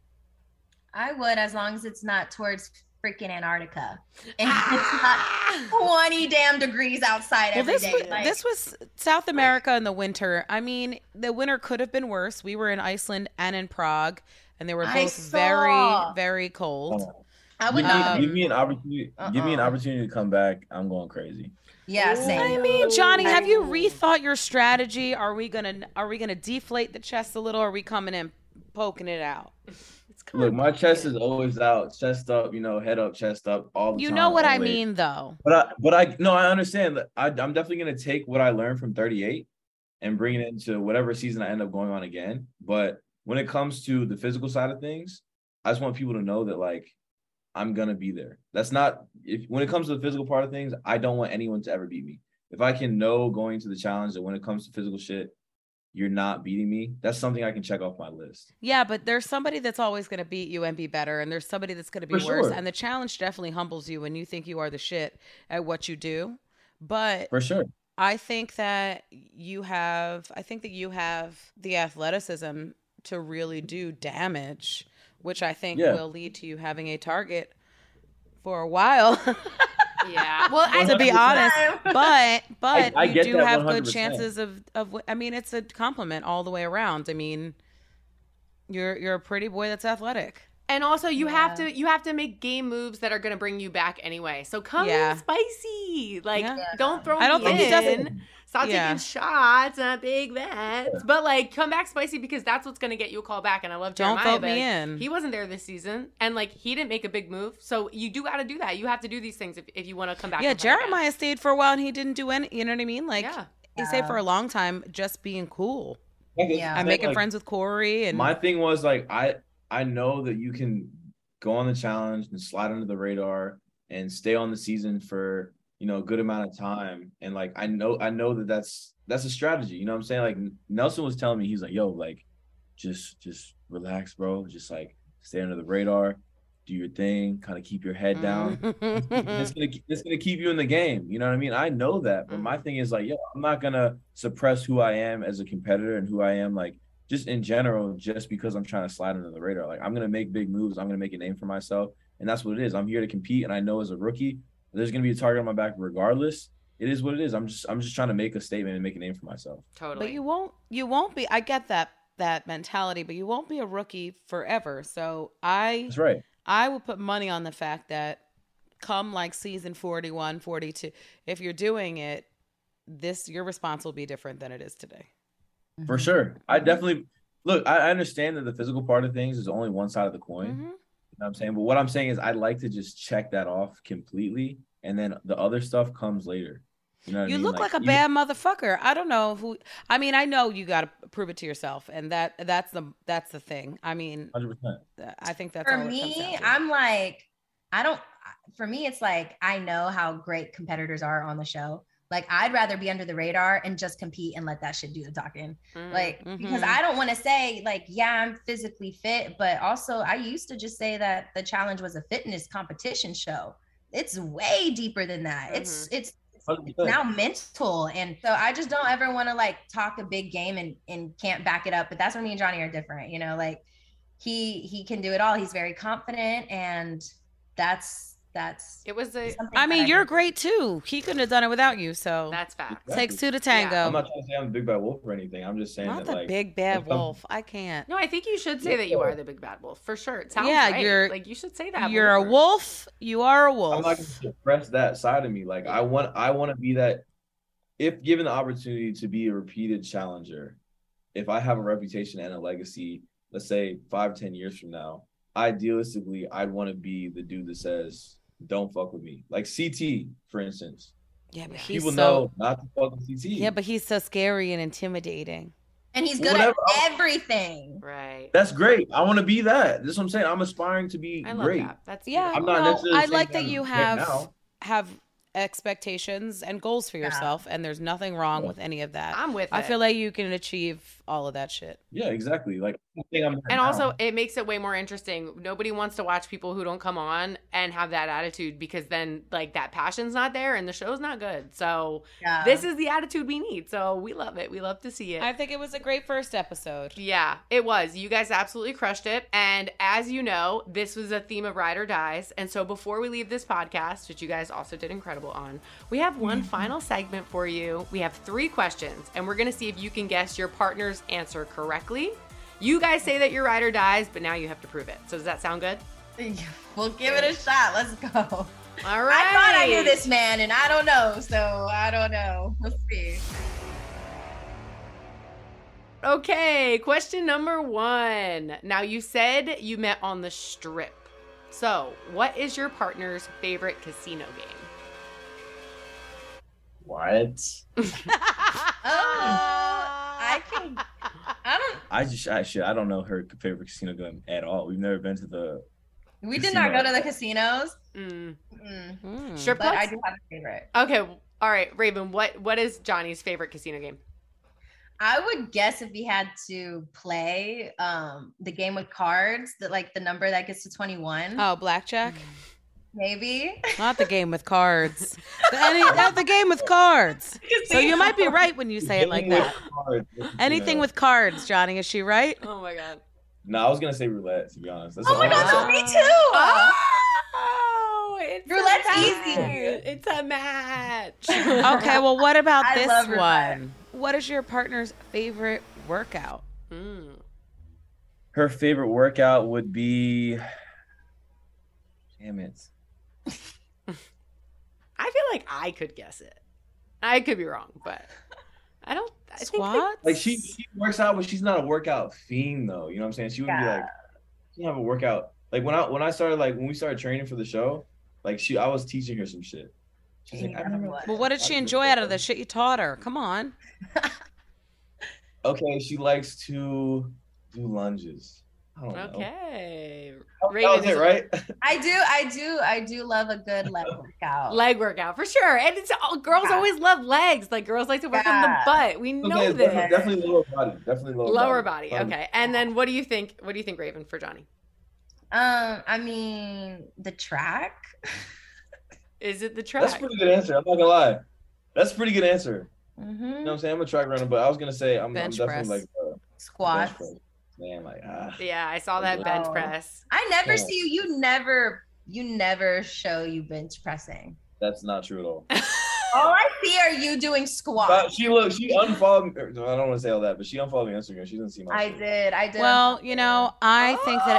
I would, as long as it's not towards freaking Antarctica and it's not 20 damn degrees outside every day. This was South America in the winter. I mean, the winter could have been worse. We were in Iceland and in Prague, and they were both very, very cold. I would not. Give me an opportunity. Give me an opportunity to come back. I'm going crazy. Yeah, same. I mean, Johnny, have you rethought your strategy? Are we gonna deflate the chest a little? Or are we coming in poking it out? Look, my chest is always out, chest up, head up, chest up, all the time. You know what always. I mean, though. But I understand that I'm definitely gonna take what I learned from 38 and bring it into whatever season I end up going on again. But when it comes to the physical side of things, I just want people to know that like I'm gonna be there. That's not when it comes to the physical part of things, I don't want anyone to ever beat me. If I can know going to the challenge that when it comes to physical shit, you're not beating me, that's something I can check off my list. Yeah, but there's somebody that's always going to beat you and be better, and there's somebody that's going to be worse. And the challenge definitely humbles you when you think you are the shit at what you do. But for sure, I think that you have the athleticism to really do damage, which I think will lead to you having a target for a while. Yeah. Well, to be honest, but I you do have 100%. good chances of. I mean, it's a compliment all the way around. I mean, you're a pretty boy that's athletic. And also, you have to make game moves that are going to bring you back anyway. So come in spicy. Like, don't throw I don't me think he doesn't. Stop taking shots at big vets. But, like, come back spicy because that's what's going to get you a call back. And I love Jeremiah. Don't vote me in. He wasn't there this season. And, like, he didn't make a big move. So you do got to do that. You have to do these things if you want to come back. Yeah, Jeremiah stayed for a while and he didn't do any. You know what I mean? Like, he stayed for a long time just being cool. And making friends with Corey. And my thing was, like, I know that you can go on the challenge and slide under the radar and stay on the season for, a good amount of time. And like, I know that that's a strategy, you know what I'm saying? Like Nelson was telling me, he's like, yo, like, just relax, bro. Just like stay under the radar, do your thing, kind of keep your head down. It's gonna keep you in the game. You know what I mean? I know that, but my thing is like, yo, I'm not gonna suppress who I am as a competitor and who I am, like, just in general, just because I'm trying to slide under the radar. Like, I'm going to make big moves. I'm going to make a name for myself. And that's what it is. I'm here to compete. And I know as a rookie, there's going to be a target on my back regardless. It is what it is. I'm just trying to make a statement and make a name for myself. Totally. But you won't be, I get that mentality, but you won't be a rookie forever. So that's right. I will put money on the fact that come like season 41, 42, if you're doing it, your response will be different than it is today. For sure. I definitely look, I understand that the physical part of things is only one side of the coin. You know what I'm saying? But what I'm saying is I'd like to just check that off completely. And then the other stuff comes later. You know what I mean? You look like a bad motherfucker. I don't know who, I mean, I know you got to prove it to yourself. And that's the thing. I mean, 100%. I think that's for all me. I'm like, for me, it's like, I know how great competitors are on the show. Like, I'd rather be under the radar and just compete and let that shit do the talking. Because I don't want to say, like, yeah, I'm physically fit, but also I used to just say that the challenge was a fitness competition show. It's way deeper than that. It's now mental. And so I just don't ever want to, like, talk a big game and can't back it up. But that's where me and Johnny are different. Like, he can do it all. He's very confident, and that's I mean, you're great too. He couldn't have done it without you. So that's fact. Exactly. Takes two to tango. I'm not trying to say I'm the big bad wolf or anything. I'm just saying not that, the like, big bad wolf. I can't. No, I think you should say that you are the big bad wolf for sure. It sounds right. You should say that. You're a wolf. You are a wolf. I'm not going to suppress that side of me. Like, I want to be that. If given the opportunity to be a repeated challenger, if I have a reputation and a legacy, let's say 5-10 years from now, idealistically, I'd want to be the dude that says, don't fuck with me. Like CT, for instance. Yeah, but people know not to fuck with CT. Yeah, but he's so scary and intimidating. And he's good Whatever. at everything. Right. That's great. I want to be that. That's what I'm saying. I'm aspiring to be I love great. that. That's Yeah, I'm not no, necessarily I saying like that I'm you right have now. expectations and goals for yourself, and there's nothing wrong with any of that. I'm with I it. feel like you can achieve all of that shit. Yeah, exactly. Like I think I'm there And now. also, it makes it way more interesting. Nobody wants to watch people who don't come on and have that attitude because then, like, that passion's not there and the show's not good. So, this is the attitude we need. So, we love it. We love to see it. I think it was a great first episode. Yeah, it was. You guys absolutely crushed it. And as you know, this was a theme of Ride or Dies. And so, before we leave this podcast, which you guys also did incredible on, we have one final segment for you. We have 3 questions, and we're going to see if you can guess your partner's answer correctly. You guys say that your ride or dies, but now you have to prove it. So does that sound good? We'll give it a shot. Let's go. All right. I thought I knew this man, and I don't know. So I don't know. We'll see. Okay, question number 1. Now, you said you met on the Strip. So, what is your partner's favorite casino game? What? I don't know her favorite casino game at all. We've never been to the. We did not go to the casinos. Strip But clubs? I do have a favorite. Okay, all right, Raven. What is Johnny's favorite casino game? I would guess if we had to play the game with cards, that like the number that gets to 21. Oh, blackjack? Maybe. Not the game with cards. The game with cards. So you might be right when you say it like that. Anything with cards, Johnny. Is she right? Oh my God. No, I was gonna say roulette. To be honest. That's Oh my God, so me too. Oh, it's Roulette's easy. easy. It's a match. Okay, well, what about I this love roulette. one? What is your partner's favorite workout? Her favorite workout would be. Damn it. I feel like I could guess it. I could be wrong, but I don't. I think Squats? Like she works out, but she's not a workout fiend though. You know what I'm saying? She would be like, she have a workout. Like when I started, like when we started training for the show, like I was teaching her some shit. She's like, I never. Well, what did she enjoy out of the shit you taught her? Come on. Okay, she likes to do lunges. I don't know. Okay. That was it, right? I do love a good leg workout. Leg workout for sure, and it's girls always love legs. Like girls like to work on the butt. We know Okay, this. Definitely lower body. Definitely Lower body. Okay, and then what do you think? What do you think, Raven, for Johnny? I mean the track. Is it the track? That's a pretty good answer. I'm not gonna lie. That's a pretty good answer. Mm-hmm. You know what I'm saying? I'm a track runner, but I was gonna say I'm definitely press. like Squats. bench press. Man, like Yeah, I saw that bench press. I never see you. You never show you bench pressing. That's not true at all. All I see are you doing squats. She unfollowed me. No, I don't want to say all that, but she unfollowed me on Instagram. She didn't see my I shit. did. Well, you know, I think that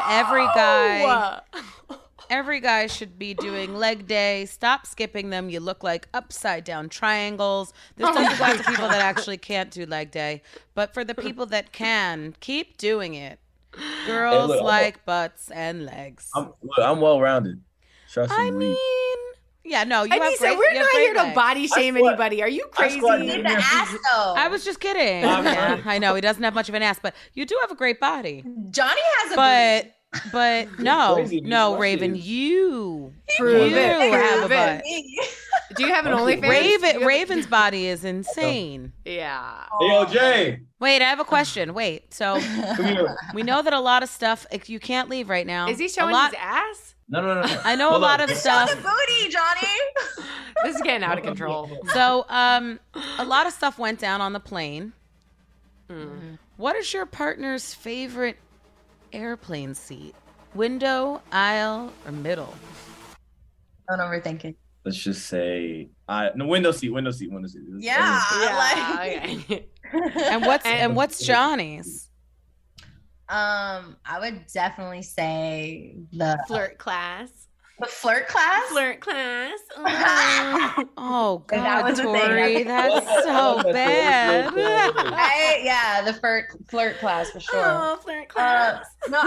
every guy should be doing leg day. Stop skipping them. You look like upside down triangles. This doesn't apply to people that actually can't do leg day. But for the people that can, keep doing it. Girls look, like butts and legs. I'm well rounded. Trust me. I mean, yeah, no, you have Anissa, great. we're you have not great here to legs. body shame anybody. Are you crazy? Need the ass though. I was just kidding. Yeah, I know he doesn't have much of an ass, but you do have a great body. Johnny has a booty. But no, crazy. no, Watch Raven, it. you Prove it. have a Prove butt. Do you have an OnlyFans? Raven's body is insane. Yeah. Hey, yo, Jay. Wait, I have a question. Wait, so Come here. we know that a lot of stuff you can't leave right now. Is he showing a lot, his ass? No. I know Hold a lot on. of Show stuff. the booty, Johnny. This is getting out of control. So, a lot of stuff went down on the plane. What is your partner's favorite airplane seat? Window, aisle, or middle? Don't overthink it. Let's just say window seat. Yeah. Okay. And what's Johnny's? I would definitely say the Flirt class. flirt class. Flirt class. Oh That God, was a thing. Tori, that's so bad. The flirt class for sure. Oh, flirt class. No,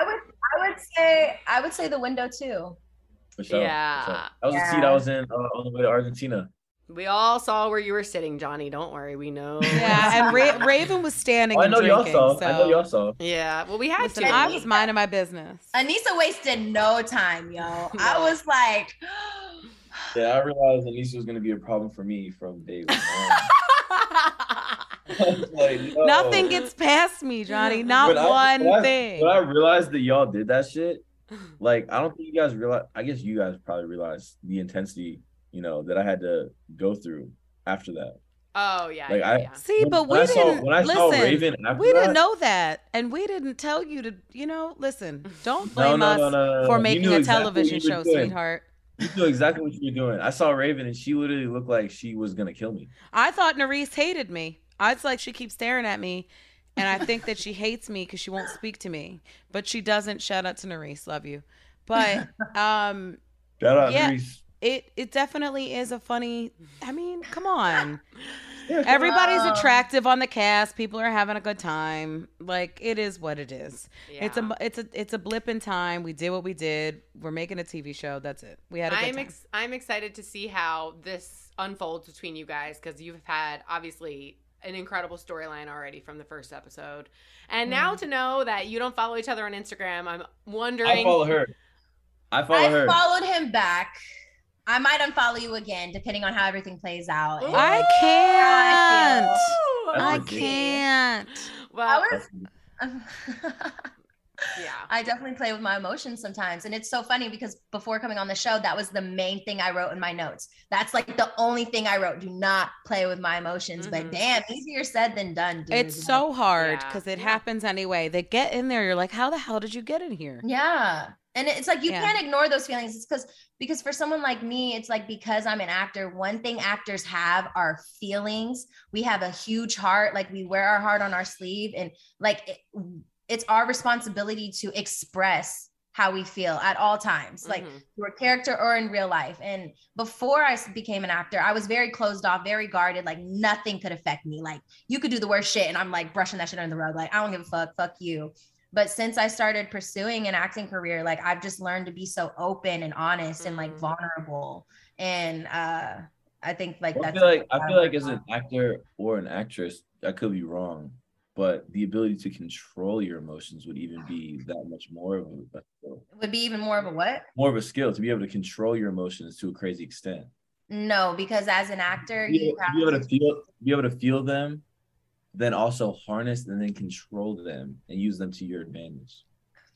I would say the window too. For sure. Yeah. For sure. That was the seat I was in on the way to Argentina. We all saw where you were sitting, Johnny. Don't worry, we know. Yeah, and Raven was standing. I know and drinking, y'all saw. So. I know y'all saw. Yeah, well, we had Listen, to. I was minding my business. Anissa wasted no time, yo. I was like, Yeah, I realized Anissa was gonna be a problem for me from day one. Like, no. Nothing gets past me, Johnny. Not thing. When I realized that y'all did that shit, like, I don't think you guys realize. I guess you guys probably realized the intensity, that I had to go through after that. Oh yeah, like, yeah. See, but we didn't. When I saw Raven, we didn't know that, and we didn't tell you to. Listen. Don't blame us for making a television show, sweetheart. You knew exactly what you were doing. I saw Raven, and she literally looked like she was gonna kill me. I thought Nerese hated me. I was like, she keeps staring at me, and I think that she hates me because she won't speak to me. But she doesn't. Shout out to Nerese, love you. But shout out Nerese. It definitely is a funny. I mean, come on. Everybody's attractive on the cast. People are having a good time. Like, it is what it is. Yeah. It's a blip in time. We did what we did. We're making a TV show. That's it. We had a good time. I'm excited to see how this unfolds between you guys, because you've had obviously an incredible storyline already from the first episode, and now to know that you don't follow each other on Instagram, I'm wondering. I follow her. I followed him back. I might unfollow you again, depending on how everything plays out. I can't. I can't. Well, yeah, I definitely play with my emotions sometimes. And it's so funny because before coming on the show, that was the main thing I wrote in my notes. That's like the only thing I wrote. Do not play with my emotions. But damn, easier said than done, dude. It's so hard because it happens anyway. They get in there. You're like, how the hell did you get in here? Yeah. And it's like, you can't ignore those feelings. It's because for someone like me, it's like, because I'm an actor, one thing actors have are feelings. We have a huge heart. Like, we wear our heart on our sleeve, and like, it's our responsibility to express how we feel at all times, like through a character or in real life. And before I became an actor, I was very closed off, very guarded. Like, nothing could affect me. Like, you could do the worst shit and I'm like brushing that shit under the rug. Like, I don't give a fuck you. But since I started pursuing an acting career, like, I've just learned to be so open and honest and like vulnerable. And I think like I feel like as an actor or an actress, I could be wrong, but the ability to control your emotions would even be that much more of a skill. Would be even more of a what? More of a skill to be able to control your emotions to a crazy extent. No, because as an actor, be able to feel them, then also harness and then control them and use them to your advantage.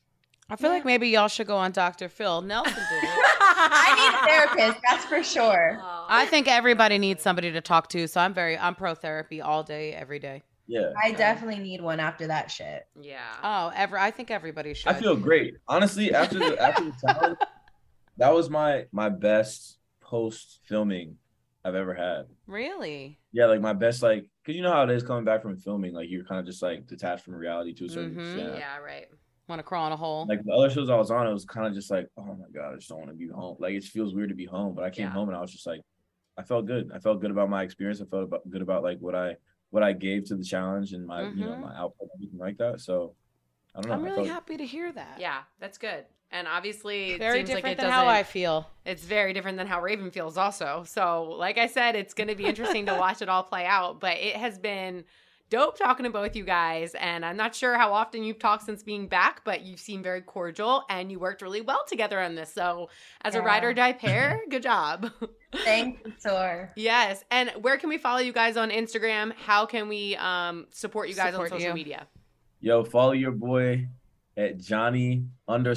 I feel like maybe y'all should go on Dr. Phil. Nelson did it. I need a therapist, that's for sure. I think everybody needs somebody to talk to, so I'm pro therapy all day, every day. Yeah, I definitely need one after that shit. Yeah. Oh, I think everybody should. I feel great, honestly. After the challenge, that was my best post filming I've ever had. Really? Yeah, like my best, like, because you know how it is coming back from filming, like, you're kind of just like detached from reality to a certain extent. Yeah, right. Want to crawl in a hole. Like the other shows I was on, it was kind of just like, oh my god, I just don't want to be home. Like, it feels weird to be home, but I came home and I was just like, I felt good. I felt good about my experience. I felt good about like what I gave to the challenge and my my output and everything like that. So I don't know. I'm really happy to hear that. Yeah, that's good. And obviously, it very seems different like it than doesn't, how I feel. It's very different than how Raven feels also. So like I said, it's going to be interesting to watch it all play out. But it has been dope talking to both you guys. And I'm not sure how often you've talked since being back, but you seem very cordial and you worked really well together on this. So as a ride or die pair, good job. Thank you, Tor. Yes. And where can we follow you guys on Instagram? How can we support you guys on social media? Yo, follow your boy at Johnny_LLEE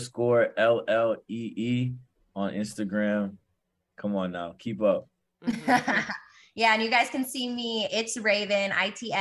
on Instagram. Come on now, keep up. Yeah, and you guys can see me. It's Raven,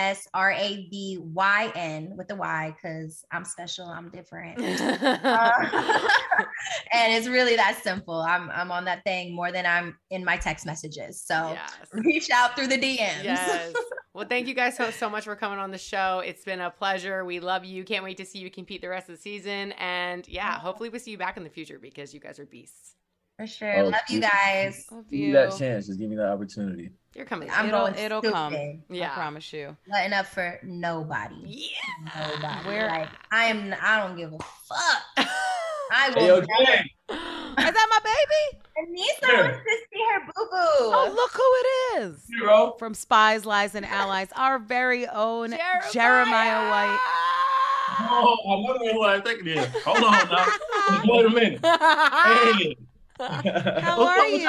ITSRAVYN with the Y, because I'm special, I'm different. And it's really that simple. I'm on that thing more than I'm in my text messages. So reach out through the DMs. Yes. Well, thank you guys so much for coming on the show. It's been a pleasure. We love you. Can't wait to see you compete the rest of the season. And hopefully we'll see you back in the future because you guys are beasts. For sure. Love you guys. Give me that chance. Just give me that opportunity. You're coming. It'll come. Yeah. I promise you. Letting up for nobody. Yeah. Nobody. I don't give a fuck. I will. Hey, yo, is that my baby? Anissa wants to see her boo-boo. Oh, look who it is. Zero. From Spies, Lies, and Allies, our very own Jeremiah White. Oh, I wonder who I think it is. Hold on now. Wait a minute. Hey. How are you?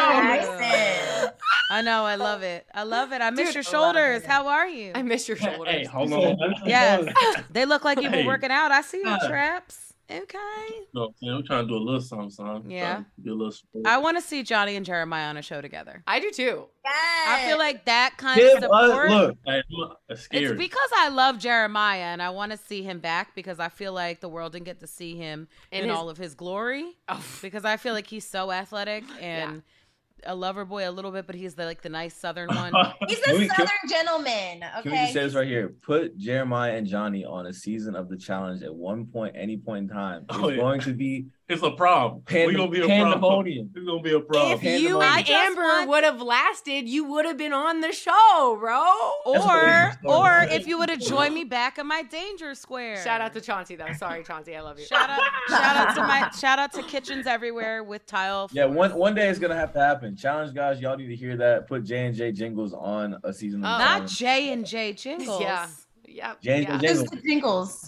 I know. I love it. I miss your shoulders. How are you? I miss your shoulders. Hey, hold on. Yes. They look like you've been working out. I see your traps. Okay. No, I'm trying to do a little something. Yeah. Do a little sport. I want to see Johnny and Jeremiah on a show together. I do too. Yes. I feel like that kind of support. Look, I'm scared. It's because I love Jeremiah and I want to see him back because I feel like the world didn't get to see him in all of his glory. Oh. Because I feel like he's so athletic and a lover boy a little bit, but he's the nice Southern one. He's a Southern gentleman. Okay. Can we just say this right here? Put Jeremiah and Johnny on a season of the challenge at any point in time. It's going to be. It's a problem. We're gonna be a pandemonium. It's gonna be a problem. If you and Amber would have lasted, you would have been on the show, bro. Or if you would have joined me back in my danger square. Shout out to Chauncey though. Sorry, Chauncey, I love you. Shout out to Kitchens Everywhere with tile. Yeah, one day it's gonna have to happen. Challenge guys, y'all need to hear that. Put J&J Jingles on a season. Of Not J&J Jingles. Yeah. J&J Just the jingles.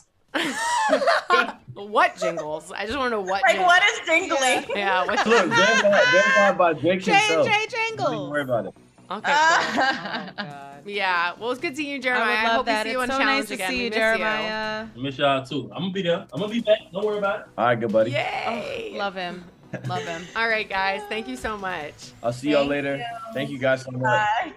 What jingles? I just want to know what. Like, what is jingling? Yeah. What's Look, verified by Drake himself. J&J Jingles. Don't worry about it. Okay. Oh, God. Yeah. Well, it's good seeing you, Jeremiah. I would love that. We see you on It's so Challenge nice to again. see you, Jeremiah. I miss y'all too. I'm gonna be there. I'm gonna be back. Don't worry about it. All right, good buddy. Yay. Love him. Love him. All right, guys. Thank you so much. I'll see y'all later. Thank you guys so much. Bye.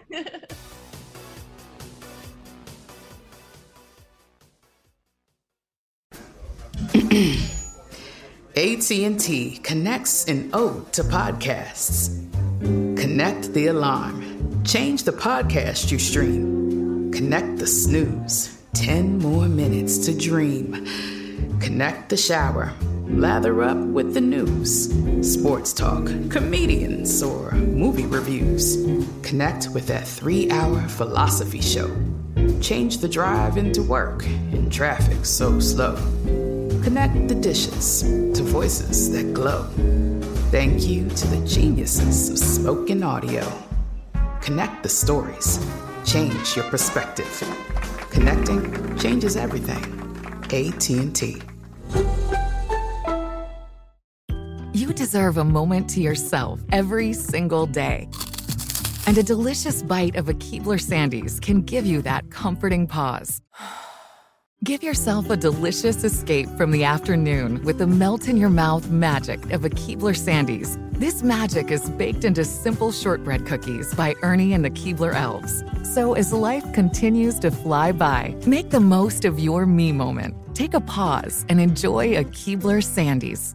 AT&T connects an ode to podcasts. Connect the alarm. Change the podcast you stream. Connect the snooze. 10 more minutes to dream. Connect the shower. Lather up with the news. Sports talk, comedians, or movie reviews. Connect with that 3-hour philosophy show. Change the drive into work in traffic so slow. Connect the dishes to voices that glow. Thank you to the geniuses of spoken audio. Connect the stories. Change your perspective. Connecting changes everything. AT&T. You deserve a moment to yourself every single day. And a delicious bite of a Keebler Sandies can give you that comforting pause. Give yourself a delicious escape from the afternoon with the melt-in-your-mouth magic of a Keebler Sandies. This magic is baked into simple shortbread cookies by Ernie and the Keebler Elves. So as life continues to fly by, make the most of your me moment. Take a pause and enjoy a Keebler Sandies.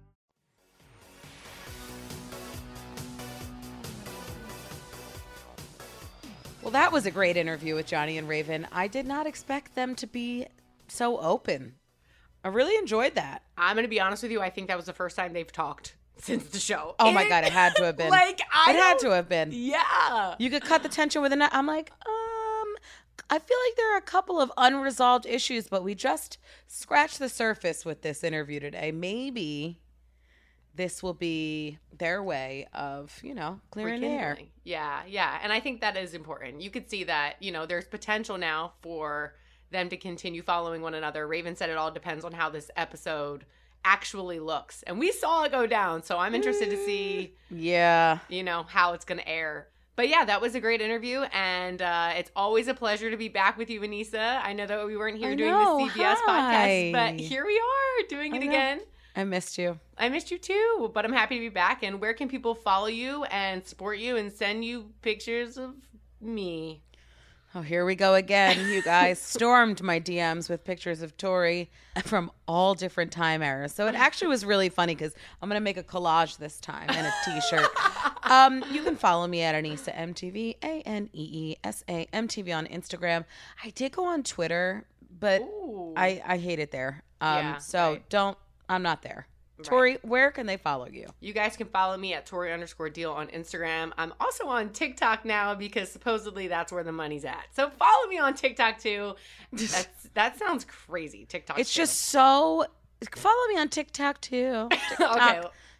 Well, that was a great interview with Johnny and Raven. I did not expect them to be so open. I really enjoyed that. I'm going to be honest with you. I think that was the first time they've talked since the show. Oh my God, it had to have been. It had to have been. Yeah. You could cut the tension with a nut. I'm like, I feel like there are a couple of unresolved issues, but we just scratched the surface with this interview today. Maybe this will be their way of, clearing the air. Yeah. And I think that is important. You could see that, there's potential now for them to continue following one another. Raven said it all depends on how this episode actually looks. And we saw it go down. So I'm interested to see, how it's going to air. But yeah, that was a great interview. And it's always a pleasure to be back with you, Vanessa. I know that we weren't here doing the CBS podcast, but here we are doing it again. I missed you. I missed you too, but I'm happy to be back. And where can people follow you and support you and send you pictures of me? Oh, here we go again. You guys stormed my DMs with pictures of Tori from all different time eras. So it actually was really funny because I'm going to make a collage this time and a t-shirt. You can follow me at Aneesa MTV, ANEESA MTV on Instagram. I did go on Twitter, but I hate it there. I'm not there. Right. Tori, where can they follow you? You guys can follow me at Tori_Deal on Instagram. I'm also on TikTok now because supposedly that's where the money's at. So follow me on TikTok too. That sounds crazy. TikTok. It's just so. Follow me on TikTok too. TikTok. Okay.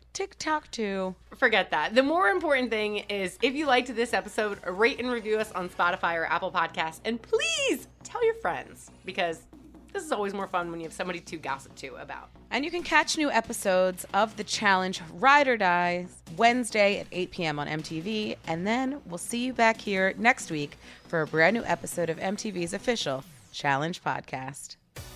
TikTok too. Forget that. The more important thing is if you liked this episode, rate and review us on Spotify or Apple Podcasts. And please tell your friends, because this is always more fun when you have somebody to gossip to about. And you can catch new episodes of The Challenge Ride or Die Wednesday at 8 p.m. on MTV. And then we'll see you back here next week for a brand new episode of MTV's official Challenge podcast.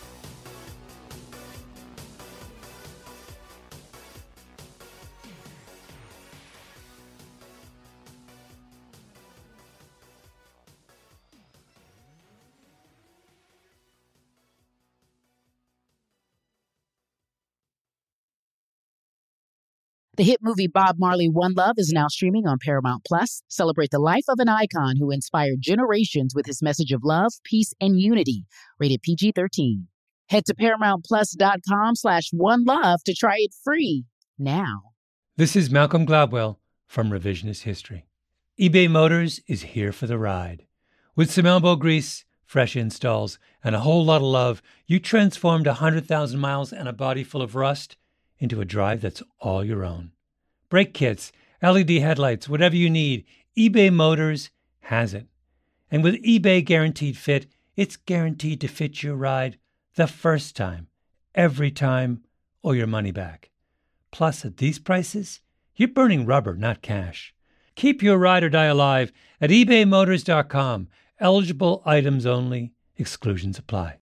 The hit movie Bob Marley: One Love is now streaming on Paramount Plus. Celebrate the life of an icon who inspired generations with his message of love, peace, and unity. Rated PG-13. Head to ParamountPlus.com/OneLove to try it free now. This is Malcolm Gladwell from Revisionist History. eBay Motors is here for the ride. With some elbow grease, fresh installs, and a whole lot of love, you transformed 100,000 miles and a body full of rust into a drive that's all your own. Brake kits, LED headlights, whatever you need, eBay Motors has it. And with eBay Guaranteed Fit, it's guaranteed to fit your ride the first time, every time, or your money back. Plus, at these prices, you're burning rubber, not cash. Keep your ride or die alive at ebaymotors.com. Eligible items only. Exclusions apply.